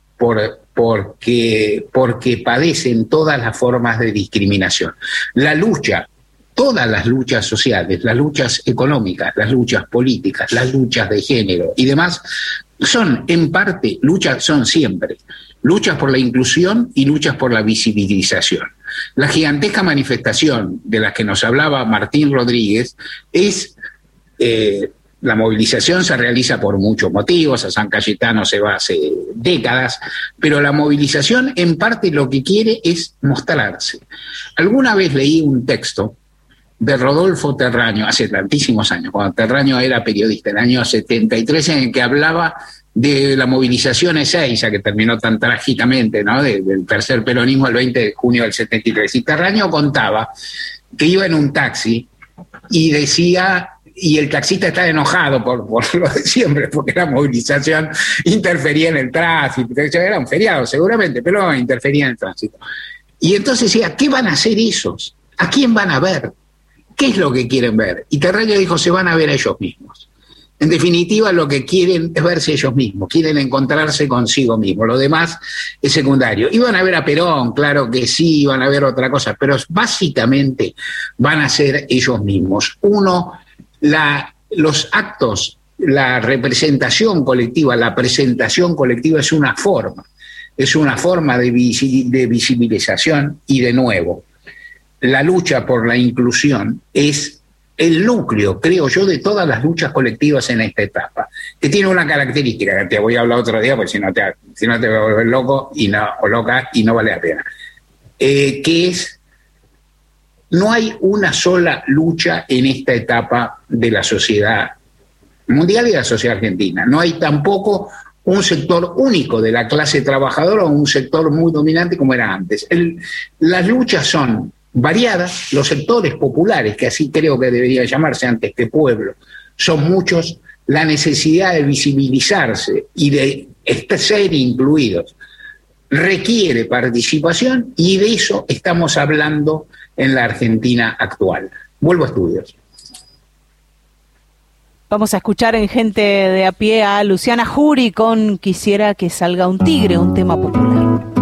porque padecen todas las formas de discriminación. La lucha, todas las luchas sociales, las luchas económicas, las luchas políticas, las luchas de género y demás, son en parte, son siempre luchas por la inclusión y luchas por la visibilización. La gigantesca manifestación de la que nos hablaba Martín Rodríguez es... la movilización se realiza por muchos motivos, a San Cayetano se va hace décadas, pero la movilización en parte lo que quiere es mostrarse. Alguna vez leí un texto de Rodolfo Terraño, hace tantísimos años, cuando Terraño era periodista, en el año 73, en el que hablaba de la movilización Ezeiza, que terminó tan trágicamente, ¿no?, del tercer peronismo el 20 de junio del 73. Y Terraño contaba que iba en un taxi y decía... Y el taxista estaba enojado por lo de siempre, porque la movilización interfería en el tránsito. Era un feriado seguramente, pero interfería en el tránsito. Y entonces decía, ¿qué van a hacer esos? ¿A quién van a ver? ¿Qué es lo que quieren ver? Y Terraño dijo, se van a ver a ellos mismos. En definitiva, lo que quieren es verse ellos mismos, quieren encontrarse consigo mismos. Lo demás es secundario. Iban a ver a Perón, claro que sí, iban a ver otra cosa, pero básicamente van a ser ellos mismos. Los actos, la representación colectiva, la presentación colectiva es una forma de visibilización y de nuevo, la lucha por la inclusión es el núcleo, creo yo, de todas las luchas colectivas en esta etapa, que tiene una característica, que te voy a hablar otro día, porque si no te voy a volver loco o loca y no vale la pena, que es: no hay una sola lucha en esta etapa de la sociedad mundial y de la sociedad argentina. No hay tampoco un sector único de la clase trabajadora o un sector muy dominante como era antes. Las luchas son variadas, los sectores populares, que así creo que debería llamarse antes que pueblo, son muchos. La necesidad de visibilizarse y de ser incluidos requiere participación, y de eso estamos hablando en la Argentina actual. Vuelvo a estudios. Vamos a escuchar en Gente de a Pie a Luciana Jury con Quisiera que salga un tigre, un tema popular.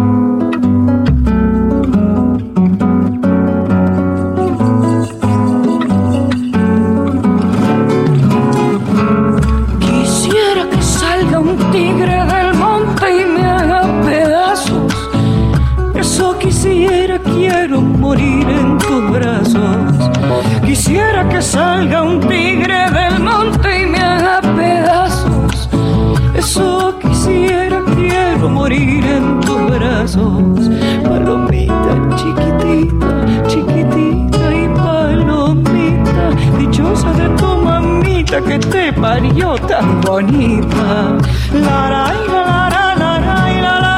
Quisiera que salga un tigre del monte y me haga pedazos. Eso quisiera, quiero morir en tus brazos. Quisiera que salga un tigre del monte y me haga pedazos. Eso quisiera, quiero morir en tus brazos. Palomita chiquitita, chiquitita y palomita, dichosa de tu mamita que te parió tan bonita. La la la la la la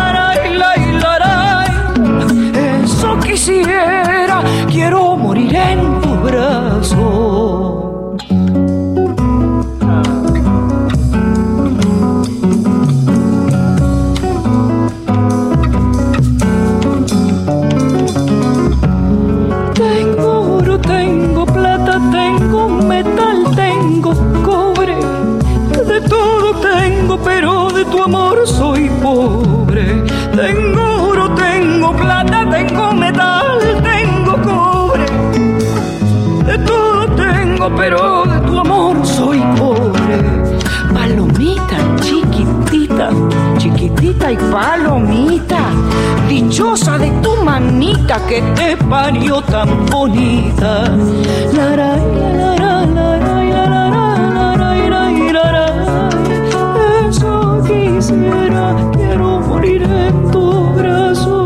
la. Eso quisiera, quiero morir en tu brazo. Tengo oro, tengo plata, tengo metal, tengo cobre. De todo tengo, pero de tu amor soy pobre. Tengo oro, tengo plata, tengo metal, tengo cobre. De todo tengo, pero de tu amor soy pobre. Palomita chiquitita, chiquitita y palomita, dichosa de tu manita que te parió tan bonita. La la la la la la la. Eso quisiera, quiero morir en tu brazo.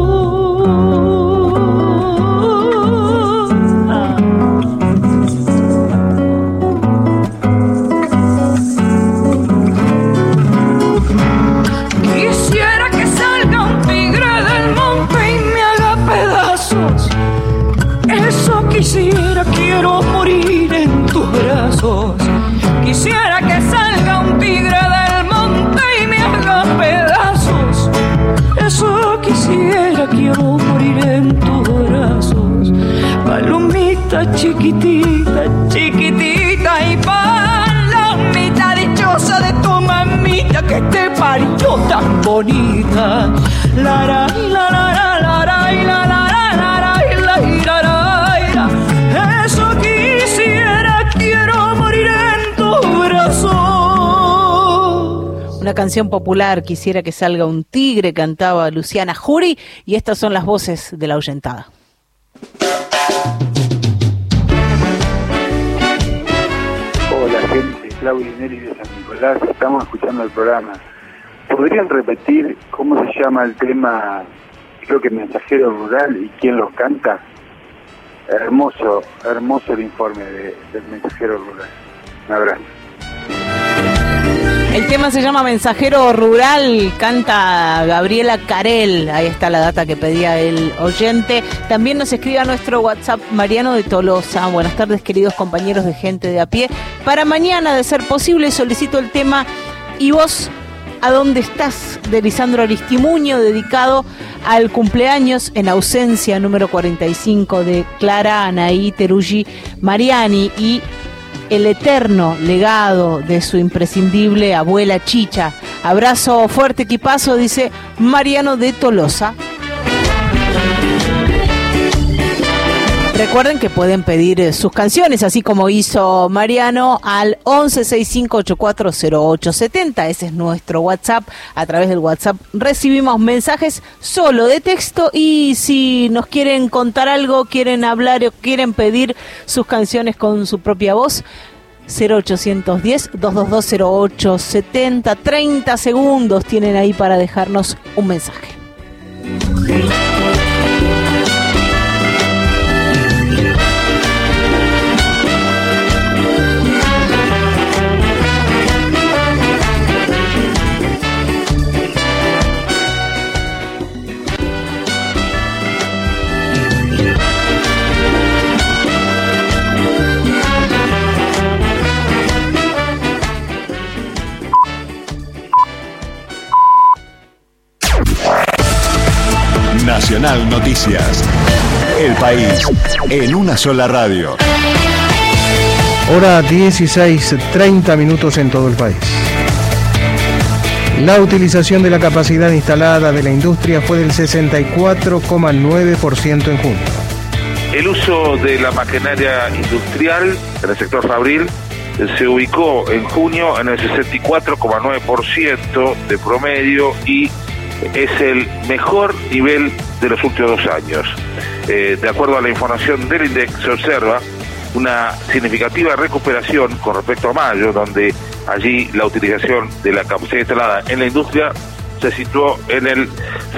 Quisiera que salga un tigre del monte y me haga pedazos. Eso quisiera, quiero morir quisiera que salga un tigre del monte y me haga pedazos. Eso quisiera, quiero morir en tus brazos. Palomita chiquitita, chiquitita y palomita dichosa de tu mamita que te parió tan bonita. La la la la la la la la la la la. Eso quisiera, quiero morir en tus brazos. Una canción popular, Quisiera que salga un tigre, cantaba Luciana Jury, y estas son las voces de la ahuyentada. Hola gente, Claudio Neri de San Nicolás, estamos escuchando el programa. ¿Podrían repetir cómo se llama el tema, creo que Mensajero Rural, y quién los canta? Hermoso, hermoso el informe del Mensajero Rural. Un abrazo. El tema se llama Mensajero Rural, canta Gabriela Carel. Ahí está la data que pedía el oyente. También nos escribe a nuestro WhatsApp Mariano de Tolosa. Buenas tardes, queridos compañeros de Gente de a Pie. Para mañana, de ser posible, solicito el tema ¿Y vos a dónde estás?, de Lisandro Aristimuño, dedicado al cumpleaños en ausencia número 45 de Clara Anaí Teruggi Mariani y el eterno legado de su imprescindible abuela Chicha. Abrazo fuerte, equipazo, dice Mariano de Tolosa. Recuerden que pueden pedir sus canciones, así como hizo Mariano, al 1165840870. Ese es nuestro WhatsApp. A través del WhatsApp recibimos mensajes solo de texto, y si nos quieren contar algo, quieren hablar o quieren pedir sus canciones con su propia voz, 0810-222-0870. 30 segundos tienen ahí para dejarnos un mensaje. Nacional Noticias. El país en una sola radio. Hora 16:30 en todo el país. La utilización de la capacidad instalada de la industria fue del 64,9% en junio. El uso de la maquinaria industrial en el sector fabril se ubicó en junio en el 64,9% de promedio y es el mejor nivel de los últimos 2 años. De acuerdo a la información del INDEC, se observa una significativa recuperación con respecto a mayo, donde allí la utilización de la capacidad instalada en la industria se situó en el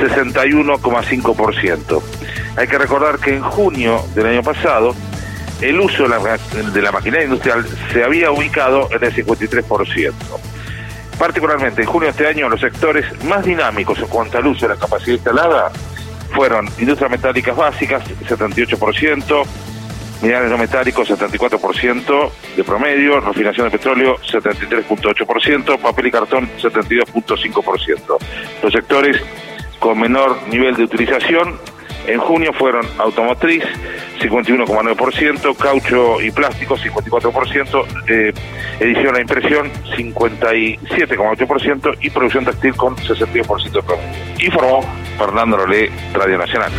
61,5%. Hay que recordar que en junio del año pasado el uso de la maquinaria industrial se había ubicado en el 53%. Particularmente en junio de este año, los sectores más dinámicos en cuanto al uso de la capacidad instalada fueron industrias metálicas básicas, 78%, minerales no metálicos, 74% de promedio, refinación de petróleo, 73,8%, papel y cartón, 72,5%. Los sectores con menor nivel de utilización en junio fueron automotriz, 51,9%, caucho y plástico, 54%, edición e impresión, 57,8% y producción textil con 62% de promedio. Informó Fernando Lolé, Radio Nacional.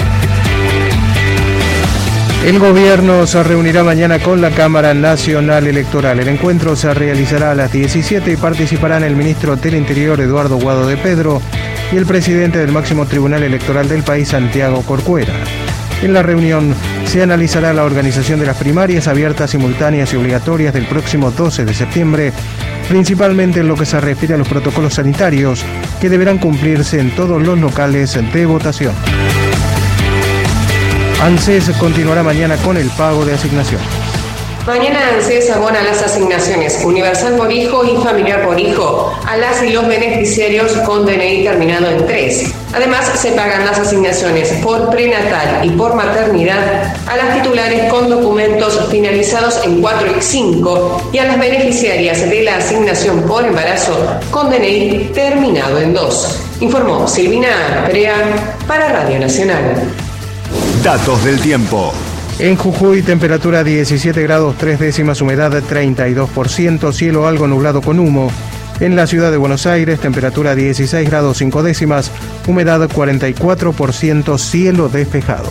El gobierno se reunirá mañana con la Cámara Nacional Electoral. El encuentro se realizará a las 17 y participarán el ministro del Interior, Eduardo Guado de Pedro, y el presidente del máximo tribunal electoral del país, Santiago Corcuera. En la reunión se analizará la organización de las primarias abiertas, simultáneas y obligatorias del próximo 12 de septiembre, principalmente en lo que se refiere a los protocolos sanitarios que deberán cumplirse en todos los locales de votación. ANSES continuará mañana con el pago de asignaciones. Mañana ANSES abona las asignaciones universal por hijo y familiar por hijo a las y los beneficiarios con DNI terminado en 3. Además, se pagan las asignaciones por prenatal y por maternidad a las titulares con documentos finalizados en 4 y 5 y a las beneficiarias de la asignación por embarazo con DNI terminado en 2. Informó Silvina Perea para Radio Nacional. Datos del tiempo. En Jujuy, temperatura 17 grados 3 décimas, humedad 32%, cielo algo nublado con humo. En la ciudad de Buenos Aires, temperatura 16 grados 5 décimas, humedad 44%, cielo despejado.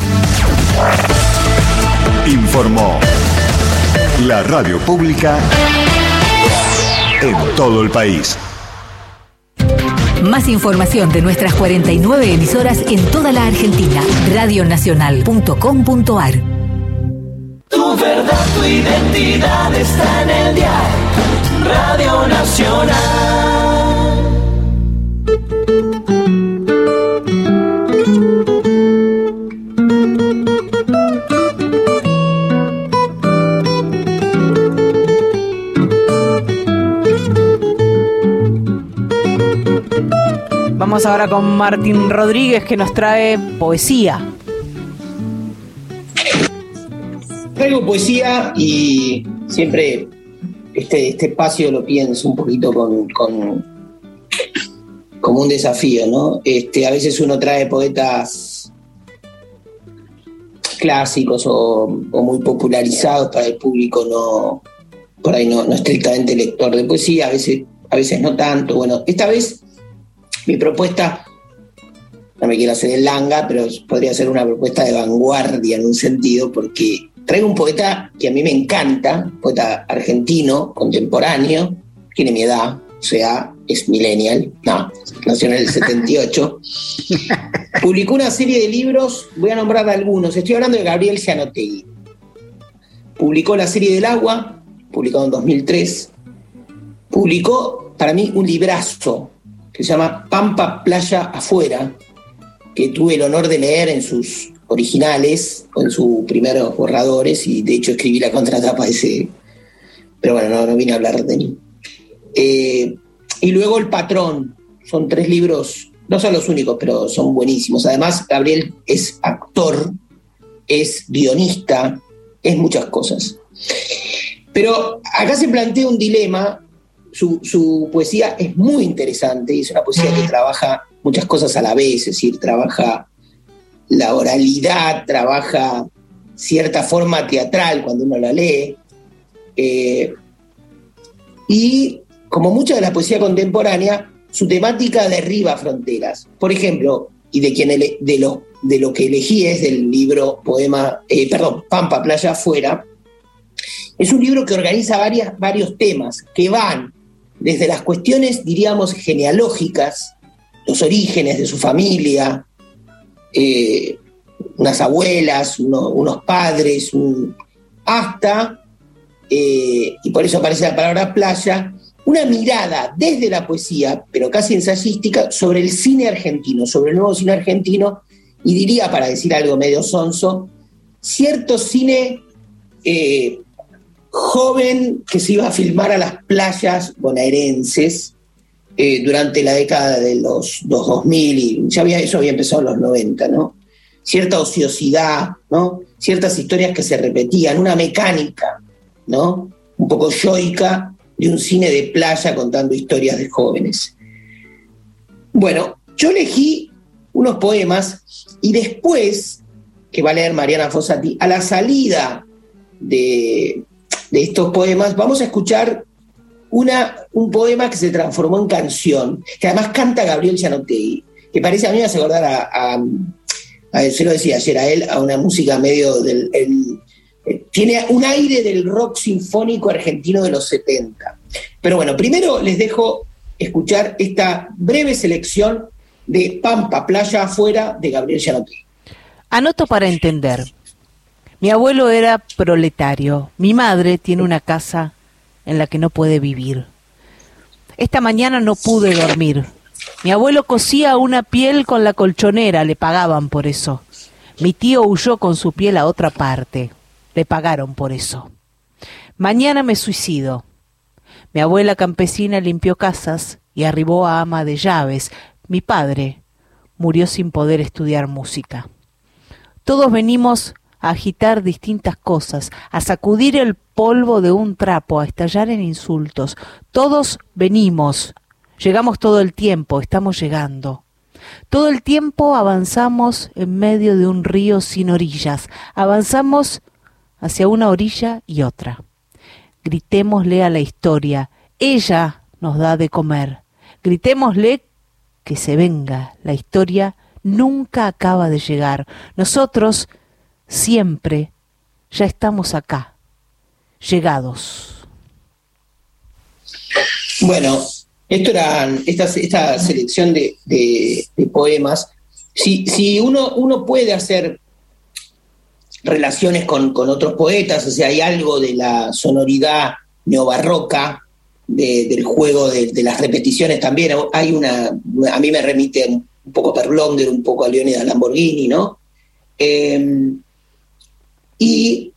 Informó la radio pública en todo el país. Más información de nuestras 49 emisoras en toda la Argentina. Radionacional.com.ar. Tu verdad, tu identidad está en el dial. Radio Nacional. Vamos ahora con Martín Rodríguez, que nos trae poesía. Traigo poesía y siempre este espacio lo pienso un poquito como un desafío, ¿no? A veces uno trae poetas clásicos o muy popularizados para el público por ahí no estrictamente lector de poesía, a veces no tanto. Bueno, esta vez mi propuesta, no me quiero hacer el langa, pero podría ser una propuesta de vanguardia en un sentido, porque traigo un poeta que a mí me encanta, poeta argentino, contemporáneo, tiene mi edad, o sea, es millennial, nació en el 78. Publicó una serie de libros, voy a nombrar algunos, estoy hablando de Gabriel Gianotegui. Publicó La serie del agua, publicado en 2003. Publicó, para mí, un librazo que se llama Pampa, Playa, Afuera, que tuve el honor de leer en sus originales, o en sus primeros borradores, y de hecho escribí la contratapa de ese, pero bueno, no vine a hablar de mí. Y luego El Patrón, son 3 libros, no son los únicos, pero son buenísimos. Además, Gabriel es actor, es guionista, es muchas cosas. Pero acá se plantea un dilema. Su poesía es muy interesante y es una poesía que trabaja muchas cosas a la vez, es decir, trabaja la oralidad, trabaja cierta forma teatral cuando uno la lee, y como mucha de la poesía contemporánea, su temática derriba fronteras. Por ejemplo, y de lo que elegí es del libro Pampa, Playa, Afuera. Es un libro que organiza varios temas que van desde las cuestiones, diríamos, genealógicas, los orígenes de su familia, unas abuelas, unos padres, hasta, y por eso aparece la palabra playa, una mirada desde la poesía, pero casi ensayística, sobre el cine argentino, sobre el nuevo cine argentino, y diría, para decir algo medio sonso, cierto cine joven que se iba a filmar a las playas bonaerenses durante la década de los 2000, y eso había empezado en los 90, ¿no? Cierta ociosidad, ¿no? Ciertas historias que se repetían, una mecánica, ¿no? Un poco yoica de un cine de playa contando historias de jóvenes. Bueno, yo elegí unos poemas y después, que va a leer Mariana Fossati, a la salida de estos poemas, vamos a escuchar un poema que se transformó en canción, que además canta Gabriel Gianotegui, que parece, a mí me hace acordar se lo decía ayer a él, a una música medio tiene un aire del rock sinfónico argentino de los 70. Pero bueno, primero les dejo escuchar esta breve selección de Pampa, Playa, Afuera, de Gabriel Gianotegui. Anoto para entender. Mi abuelo era proletario. Mi madre tiene una casa en la que no puede vivir. Esta mañana no pude dormir. Mi abuelo cosía una piel con la colchonera, le pagaban por eso. Mi tío huyó con su piel a otra parte, le pagaron por eso. Mañana me suicido. Mi abuela campesina limpió casas y arribó a ama de llaves. Mi padre murió sin poder estudiar música. Todos venimos a agitar distintas cosas, a sacudir el polvo de un trapo, a estallar en insultos. Todos venimos, llegamos todo el tiempo, estamos llegando. Todo el tiempo avanzamos en medio de un río sin orillas, avanzamos hacia una orilla y otra. Gritémosle a la historia, ella nos da de comer. Gritémosle que se venga, la historia nunca acaba de llegar. Nosotros siempre ya estamos acá, llegados. Bueno, esta selección de poemas. Si uno puede hacer relaciones con otros poetas, o sea, hay algo de la sonoridad neobarroca, del juego de las repeticiones también. Hay a mí me remite un poco a Perlonger, un poco a Leonida Lamborghini, ¿no? Y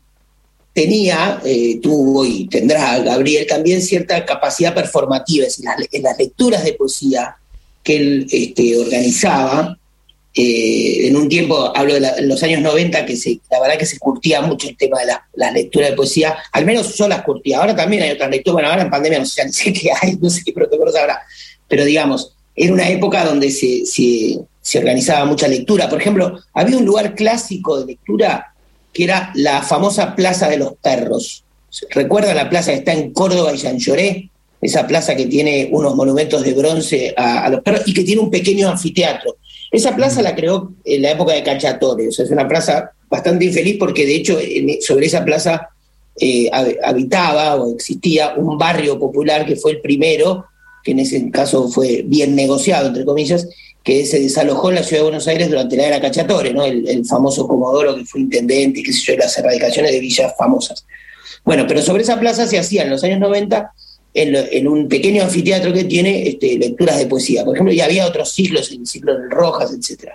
tuvo y tendrá Gabriel también cierta capacidad performativa, es decir, en las lecturas de poesía que él organizaba. En un tiempo, hablo de los años 90, que la verdad que se curtía mucho el tema de las lecturas de poesía, al menos yo las curtía. Ahora también hay otras lecturas, bueno, ahora en pandemia no sé qué hay, no sé qué protocolos habrá, pero digamos, era una época donde se organizaba mucha lectura. Por ejemplo, había un lugar clásico de lectura que era la famosa Plaza de los Perros. ¿Recuerdan la plaza que está en Córdoba y San Lloré? Esa plaza que tiene unos monumentos de bronce a los perros y que tiene un pequeño anfiteatro. Esa plaza la creó en la época de Cacciatore, o sea, es una plaza bastante infeliz porque de hecho sobre esa plaza habitaba o existía un barrio popular que fue el primero, que en ese caso fue bien negociado, entre comillas, que se desalojó en la ciudad de Buenos Aires durante la era Cacciatore, ¿no? El famoso Comodoro que fue intendente, qué sé yo, las erradicaciones de villas famosas. Bueno, pero sobre esa plaza se hacía en los años 90, en un pequeño anfiteatro que tiene lecturas de poesía, por ejemplo, y había otros ciclos, el ciclo del Rojas, etc.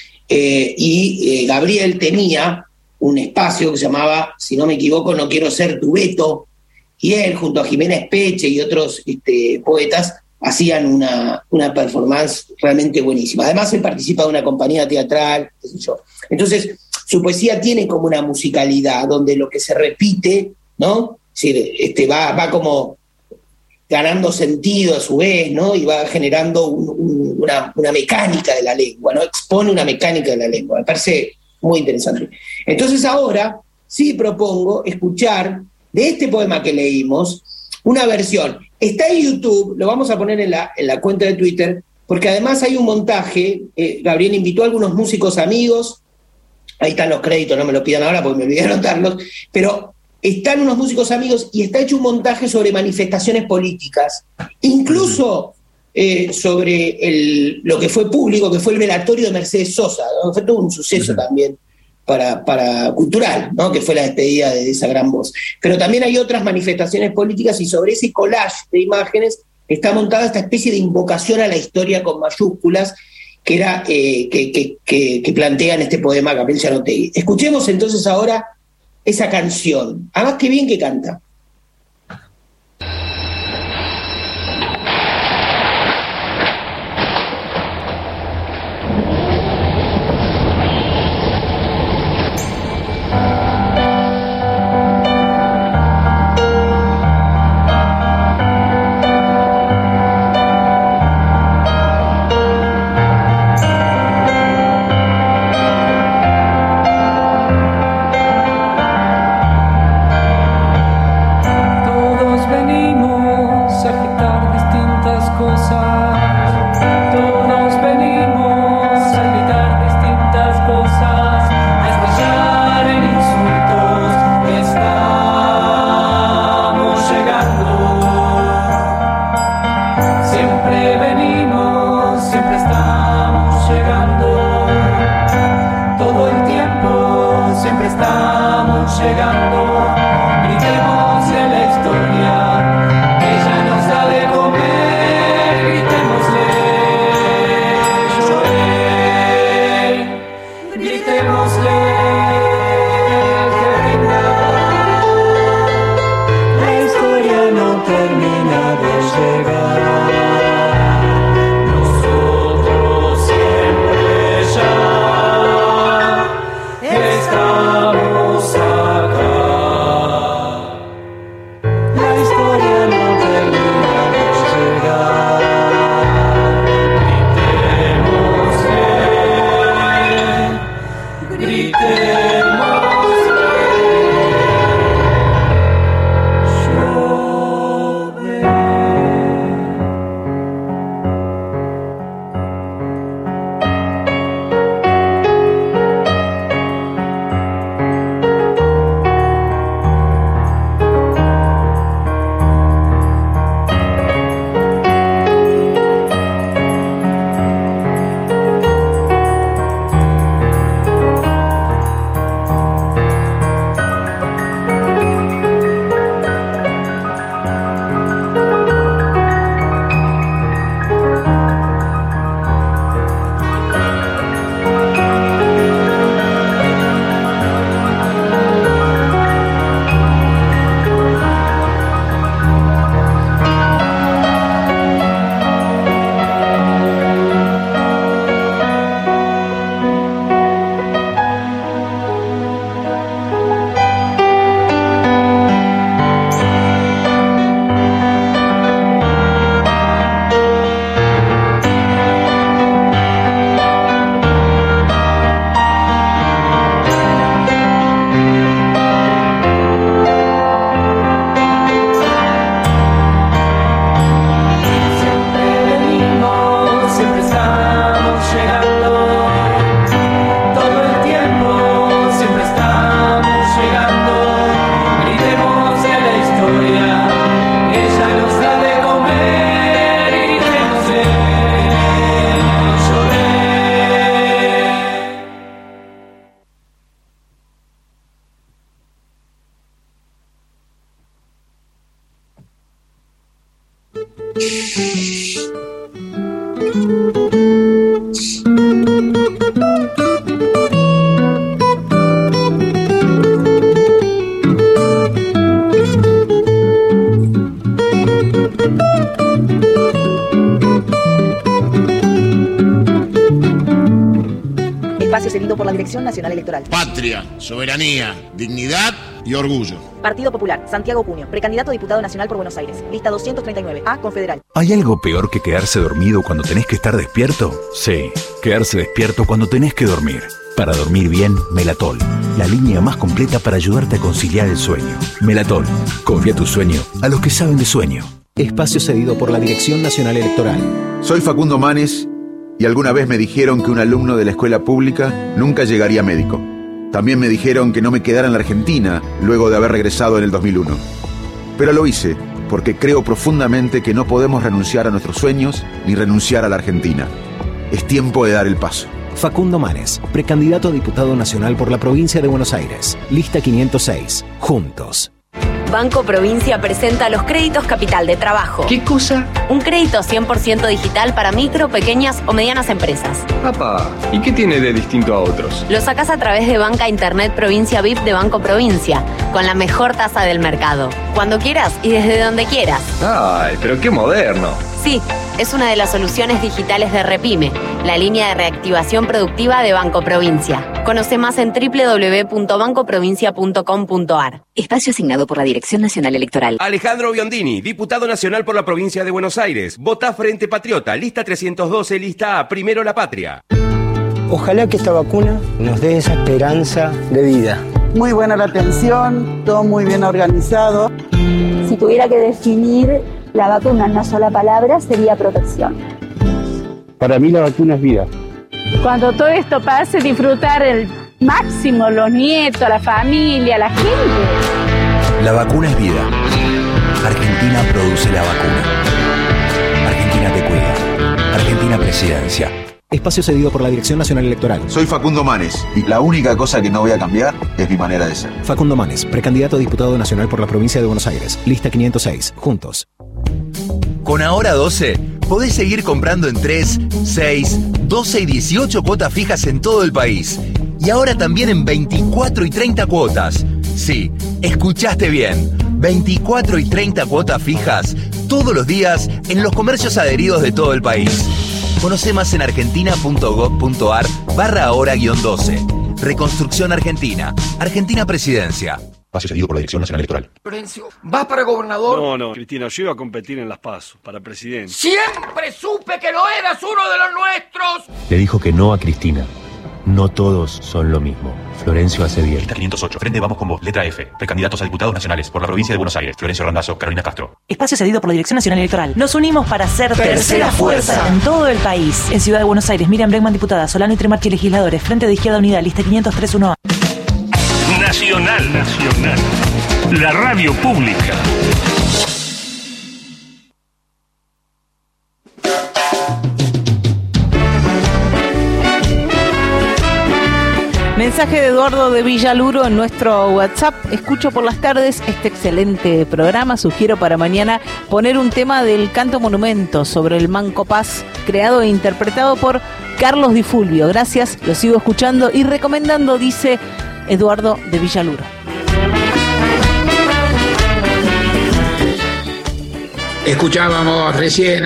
Gabriel tenía un espacio que se llamaba, si no me equivoco, No quiero ser tu Beto, y él, junto a Jimena Espeche y otros poetas, hacían una performance realmente buenísima. Además, él participa de una compañía teatral, qué sé yo. Entonces, su poesía tiene como una musicalidad, donde lo que se repite, ¿no? Sí, va como ganando sentido a su vez, ¿no? Y va generando una mecánica de la lengua, ¿no? Expone una mecánica de la lengua. Me parece muy interesante. Entonces ahora sí propongo escuchar de este poema que leímos una versión. Está en YouTube, lo vamos a poner en la cuenta de Twitter, porque además hay un montaje. Gabriel invitó a algunos músicos amigos, ahí están los créditos, no me lo pidan ahora porque me olvidé de anotarlos, pero están unos músicos amigos y está hecho un montaje sobre manifestaciones políticas, incluso sobre lo que fue público, que fue el velatorio de Mercedes Sosa, ¿no? Fue todo un suceso también para cultural, ¿no? Que fue la despedida de esa gran voz. Pero también hay otras manifestaciones políticas y sobre ese collage de imágenes está montada esta especie de invocación a la historia con mayúsculas que era que plantea en este poema Gabriel Gianotegui. Escuchemos entonces ahora esa canción. Además, qué bien que canta. Espacio cedido por la Dirección Nacional Electoral. Patria, soberanía, dignidad y orgullo. Partido Popular, Santiago Cunio, precandidato a diputado nacional por Buenos Aires. Lista 239, A, Confederal. ¿Hay algo peor que quedarse dormido cuando tenés que estar despierto? Sí, quedarse despierto cuando tenés que dormir. Para dormir bien, Melatol, la línea más completa para ayudarte a conciliar el sueño. Melatol, confía tu sueño a los que saben de sueño. Espacio cedido por la Dirección Nacional Electoral. Soy Facundo Manes y alguna vez me dijeron que un alumno de la escuela pública nunca llegaría a médico. También me dijeron que no me quedara en la Argentina luego de haber regresado en el 2001. Pero lo hice porque creo profundamente que no podemos renunciar a nuestros sueños ni renunciar a la Argentina. Es tiempo de dar el paso. Facundo Manes, precandidato a diputado nacional por la provincia de Buenos Aires. Lista 506. Juntos. Banco Provincia presenta los créditos Capital de Trabajo. ¿Qué cosa? Un crédito 100% digital para micro, pequeñas o medianas empresas. Papá, ¿y qué tiene de distinto a otros? Lo sacás a través de Banca Internet Provincia VIP de Banco Provincia, con la mejor tasa del mercado. Cuando quieras y desde donde quieras. ¡Ay, pero qué moderno! Sí, es una de las soluciones digitales de Repime, la línea de reactivación productiva de Banco Provincia. Conoce más en www.bancoprovincia.com.ar. Espacio asignado por la Dirección Nacional Electoral. Alejandro Biondini, diputado nacional por la provincia de Buenos Aires. Vota Frente Patriota, lista 312, lista A, Primero la Patria. Ojalá que esta vacuna nos dé esa esperanza de vida. Muy buena la atención, todo muy bien organizado. Si tuviera que definir la vacuna en una sola palabra, sería protección. Para mí la vacuna es vida. Cuando todo esto pase, disfrutar el máximo, los nietos, la familia, la gente. La vacuna es vida. Argentina produce la vacuna. Argentina te cuida. Argentina Presidencia. Espacio cedido por la Dirección Nacional Electoral. Soy Facundo Manes y la única cosa que no voy a cambiar es mi manera de ser. Facundo Manes, precandidato a diputado nacional por la provincia de Buenos Aires. Lista 506. Juntos. Con Ahora 12, podés seguir comprando en 3, 6, 12 y 18 cuotas fijas en todo el país. Y ahora también en 24 y 30 cuotas. Sí, escuchaste bien. 24 y 30 cuotas fijas todos los días en los comercios adheridos de todo el país. Conoce más en argentina.gov.ar/ahora-12. Reconstrucción Argentina. Argentina Presidencia. Espacio cedido por la Dirección Nacional Electoral. Florencio, ¿vas para gobernador? No, Cristina, yo iba a competir en las PASO, para presidente. ¡Siempre supe que lo eras, uno de los nuestros! Le dijo que no a Cristina. No todos son lo mismo. Florencio Aceviel. Lista 508. Frente Vamos con Vos. Letra F. Precandidatos a diputados nacionales por la provincia de Buenos Aires. Florencio Randazzo, Carolina Castro. Espacio cedido por la Dirección Nacional Electoral. Nos unimos para ser tercera fuerza en todo el país. En Ciudad de Buenos Aires, Miriam Bregman, diputada. Solano y Tremarchi, legisladores. Frente de Izquierda Unida. Lista 503-1A. Nacional. La radio pública. Mensaje de Eduardo de Villaluro en nuestro WhatsApp. Escucho por las tardes este excelente programa. Sugiero para mañana poner un tema del Canto Monumento sobre el Manco Paz, creado e interpretado por Carlos Di Fulvio. Gracias, lo sigo escuchando y recomendando, dice Eduardo de Villaluro. Escuchábamos recién,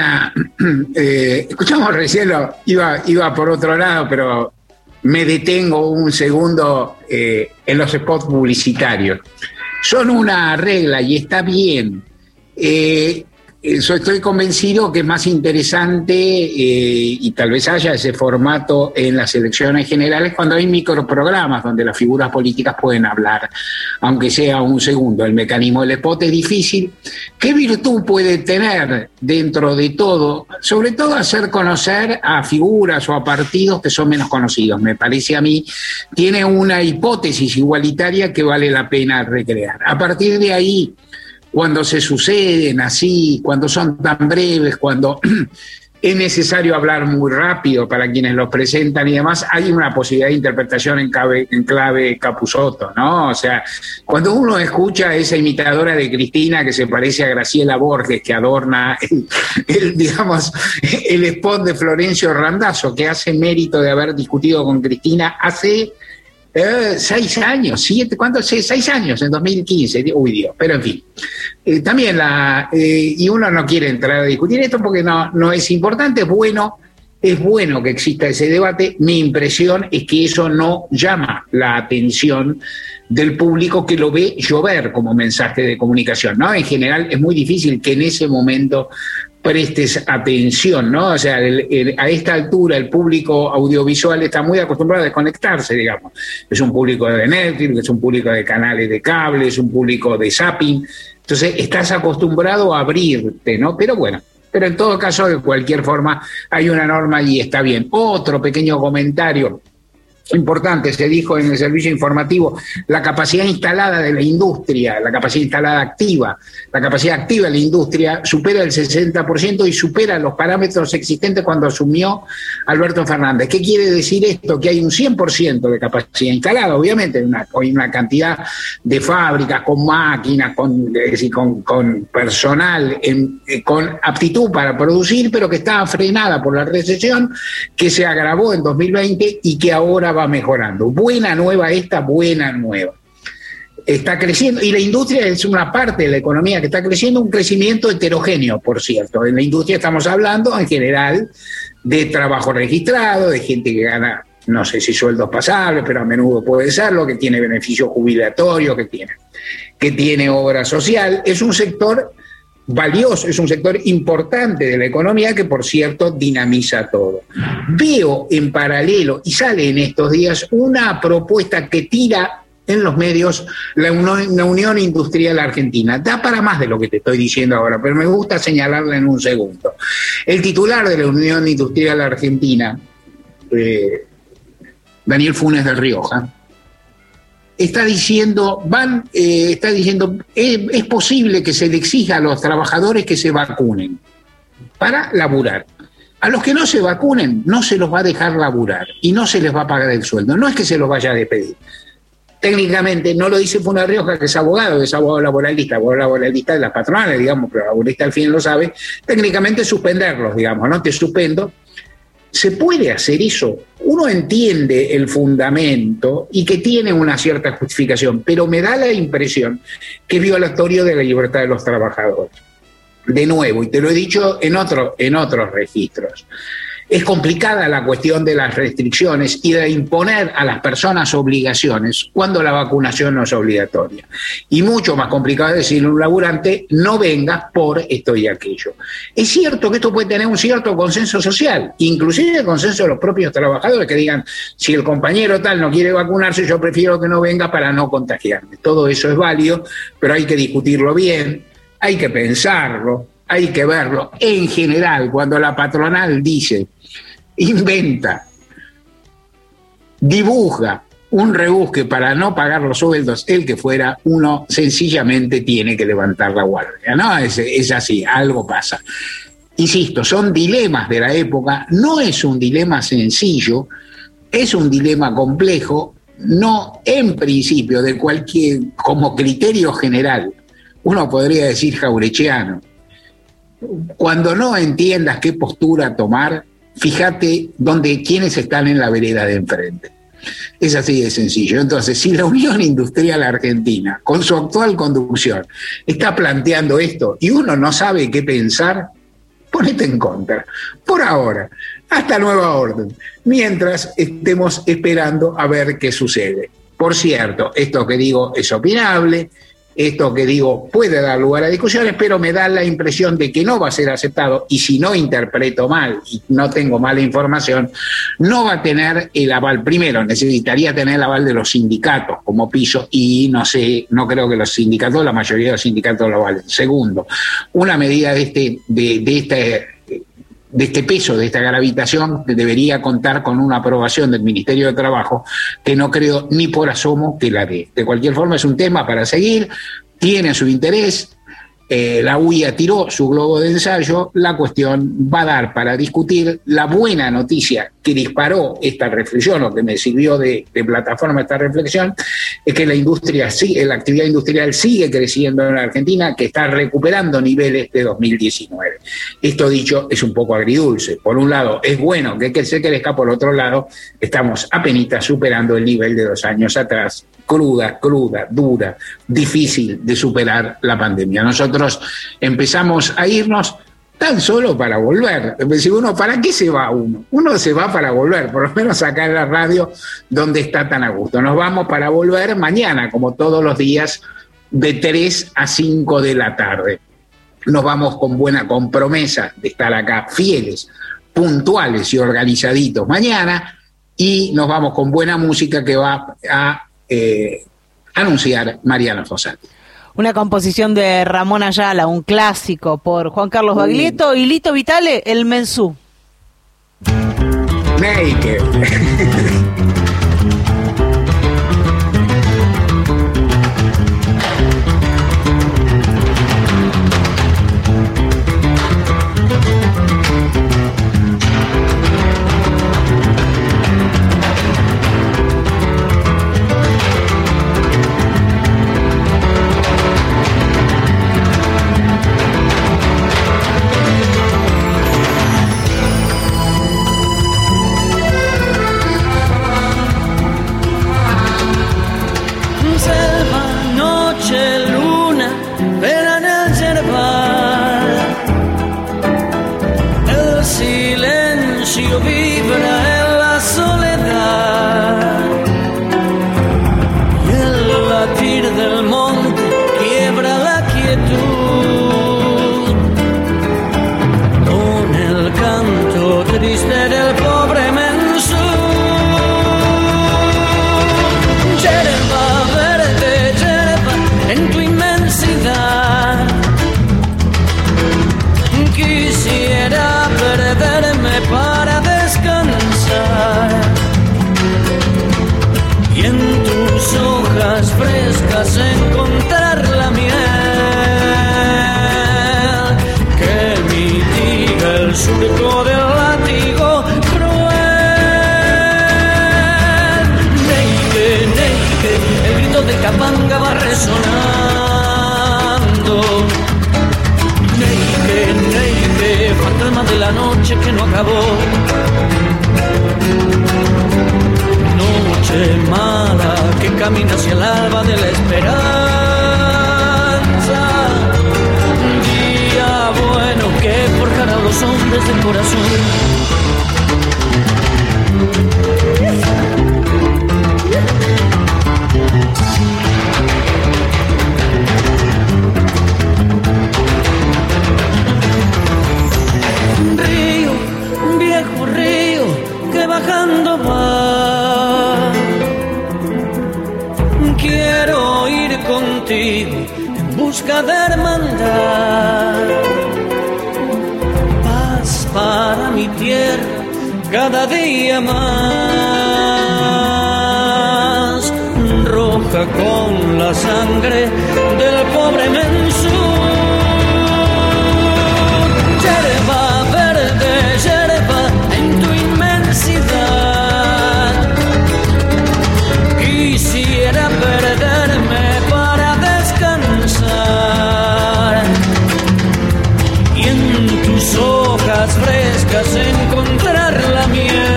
iba por otro lado, pero me detengo un segundo en los spots publicitarios. Son una regla y está bien. Estoy convencido que es más interesante y tal vez haya ese formato en las elecciones generales cuando hay microprogramas donde las figuras políticas pueden hablar, aunque sea un segundo. El mecanismo del spot es difícil. ¿Qué virtud puede tener dentro de todo? Sobre todo hacer conocer a figuras o a partidos que son menos conocidos. Me parece a mí, tiene una hipótesis igualitaria que vale la pena recrear. A partir de ahí, cuando se suceden así, cuando son tan breves, cuando es necesario hablar muy rápido para quienes los presentan y demás, hay una posibilidad de interpretación en clave Capusotto, ¿no? O sea, cuando uno escucha a esa imitadora de Cristina que se parece a Graciela Borges, que adorna el spot de Florencio Randazzo, que hace mérito de haber discutido con Cristina hace 6 años, 7, ¿cuánto? 6 años, en 2015, uy Dios, pero en fin. También y uno no quiere entrar a discutir esto porque no es importante, es bueno que exista ese debate. Mi impresión es que eso no llama la atención del público que lo ve llover como mensaje de comunicación, ¿no? En general es muy difícil que en ese momento prestes atención, ¿no? O sea, a esta altura el público audiovisual está muy acostumbrado a desconectarse, digamos. Es un público de Netflix, es un público de canales de cable, es un público de zapping. Entonces, estás acostumbrado a abrirte, ¿no? Pero bueno, en todo caso, de cualquier forma, hay una norma y está bien. Otro pequeño comentario importante, se dijo en el servicio informativo, la capacidad instalada de la industria, la capacidad instalada activa, la capacidad activa de la industria supera el 60% y supera los parámetros existentes cuando asumió Alberto Fernández. ¿Qué quiere decir esto? Que hay un 100% de capacidad instalada, obviamente, hay una cantidad de fábricas con máquinas, con personal, con aptitud para producir, pero que estaba frenada por la recesión, que se agravó en 2020 y que ahora va mejorando. Buena nueva. Está creciendo, y la industria es una parte de la economía que está creciendo, un crecimiento heterogéneo, por cierto. En la industria estamos hablando, en general, de trabajo registrado, de gente que gana, no sé si sueldos pasables, pero a menudo puede serlo, que tiene beneficios jubilatorios, que tiene obra social. Es un sector valioso, es un sector importante de la economía que, por cierto, dinamiza todo. Veo en paralelo, y sale en estos días, una propuesta que tira en los medios la Unión Industrial Argentina. Da para más de lo que te estoy diciendo ahora, pero me gusta señalarla en un segundo. El titular de la Unión Industrial Argentina, Daniel Funes de Rioja, está diciendo, es posible que se le exija a los trabajadores que se vacunen para laburar. A los que no se vacunen no se los va a dejar laburar y no se les va a pagar el sueldo. No es que se los vaya a despedir. Técnicamente, no lo dice Funes de Rioja, que es abogado laboralista de las patronales, digamos, pero laboralista al fin lo sabe, técnicamente suspenderlos, digamos, ¿no? Te suspendo. ¿Se puede hacer eso? Uno entiende el fundamento y que tiene una cierta justificación, pero me da la impresión que es violatorio de la libertad de los trabajadores. de nuevo, y te lo he dicho en otros registros, es complicada la cuestión de las restricciones y de imponer a las personas obligaciones cuando la vacunación no es obligatoria. Y mucho más complicado es decirle a un laburante, no vengas por esto y aquello. Es cierto que esto puede tener un cierto consenso social, inclusive el consenso de los propios trabajadores que digan, si el compañero tal no quiere vacunarse, yo prefiero que no venga para no contagiarme. Todo eso es válido, pero hay que discutirlo bien, hay que pensarlo, hay que verlo. En general, cuando la patronal dice, inventa, dibuja un rebusque para no pagar los sueldos, el que fuera, uno sencillamente tiene que levantar la guardia, ¿no? Es así, algo pasa. Insisto, son dilemas de la época, no es un dilema sencillo, es un dilema complejo, no en principio de cualquier, como criterio general, uno podría decir jaurechiano. Cuando no entiendas qué postura tomar, fíjate quiénes están en la vereda de enfrente. Es así de sencillo. Entonces, si la Unión Industrial Argentina, con su actual conducción, está planteando esto y uno no sabe qué pensar, ponete en contra. Por ahora, hasta nueva orden, mientras estemos esperando a ver qué sucede. Por cierto, esto que digo es opinable, esto que digo puede dar lugar a discusiones, pero me da la impresión de que no va a ser aceptado, y si no interpreto mal y no tengo mala información, no va a tener el aval. Primero, necesitaría tener el aval de los sindicatos como piso, y no creo que los sindicatos, la mayoría de los sindicatos lo valen. Segundo, una medida de este peso, de esta gravitación, debería contar con una aprobación del Ministerio de Trabajo, que no creo ni por asomo que la dé. De cualquier forma, es un tema para seguir, tiene su interés. La UIA tiró su globo de ensayo, la cuestión va a dar para discutir. La buena noticia que disparó esta reflexión, o que me sirvió de plataforma esta reflexión, es que la actividad industrial sigue creciendo en la Argentina, que está recuperando niveles de 2019. Esto dicho es un poco agridulce. Por un lado es bueno que se crezca, por otro lado estamos apenas superando el nivel de 2 años atrás. Cruda, dura, difícil de superar la pandemia. Nosotros empezamos a irnos tan solo para volver. ¿Para qué se va uno? Uno se va para volver, por lo menos acá en la radio, donde está tan a gusto. Nos vamos para volver mañana, como todos los días, de 3 a 5 de la tarde. Nos vamos con promesa de estar acá fieles, puntuales y organizaditos mañana, y nos vamos con buena música que va a anunciar Mariana Fossati. Una composición de Ramón Ayala, un clásico, por Juan Carlos Baglietto y Lito Vitale, El Mensú. Naked. Encontrar la miel que mitiga el surco del látigo cruel. Neike, neike, el grito de Capanga va resonando. Neike, neike, fantasma de la noche que no acabó. Noche mala que camina hacia el alba de la esperanza. Día hombres de corazón. Río, viejo río, que bajando va. Quiero ir contigo en busca de hermandad. Paz para mi tierra cada día más. Roja con la sangre del pobre Mensur. Yerba verde, yerba en tu inmensidad. Quisiera perderme para descansar y en tus hojas frescas encontrar la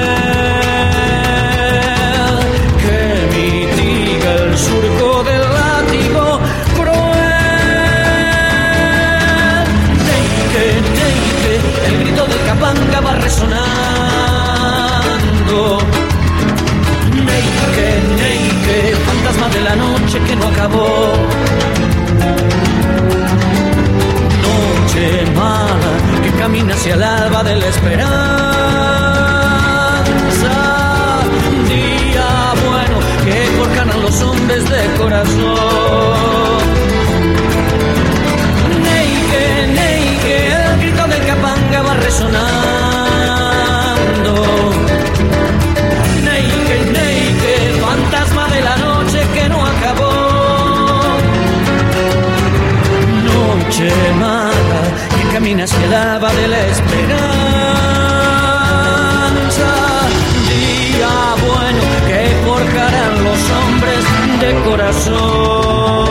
miel que mitiga el surco del látigo cruel. Neike, neike, el grito del capanga va resonando. Neike, neike, fantasma de la noche que no acabó. Noche mala que camina hacia el alba de la esperanza. Día bueno que forjan a los hombres de corazón. Neike, neike, el grito del capanga va resonando. Neike, neike, fantasma de la noche que no acabó. Noche mala que camina hacia el alba de la esperanza. Día bueno que forjarán los hombres de corazón.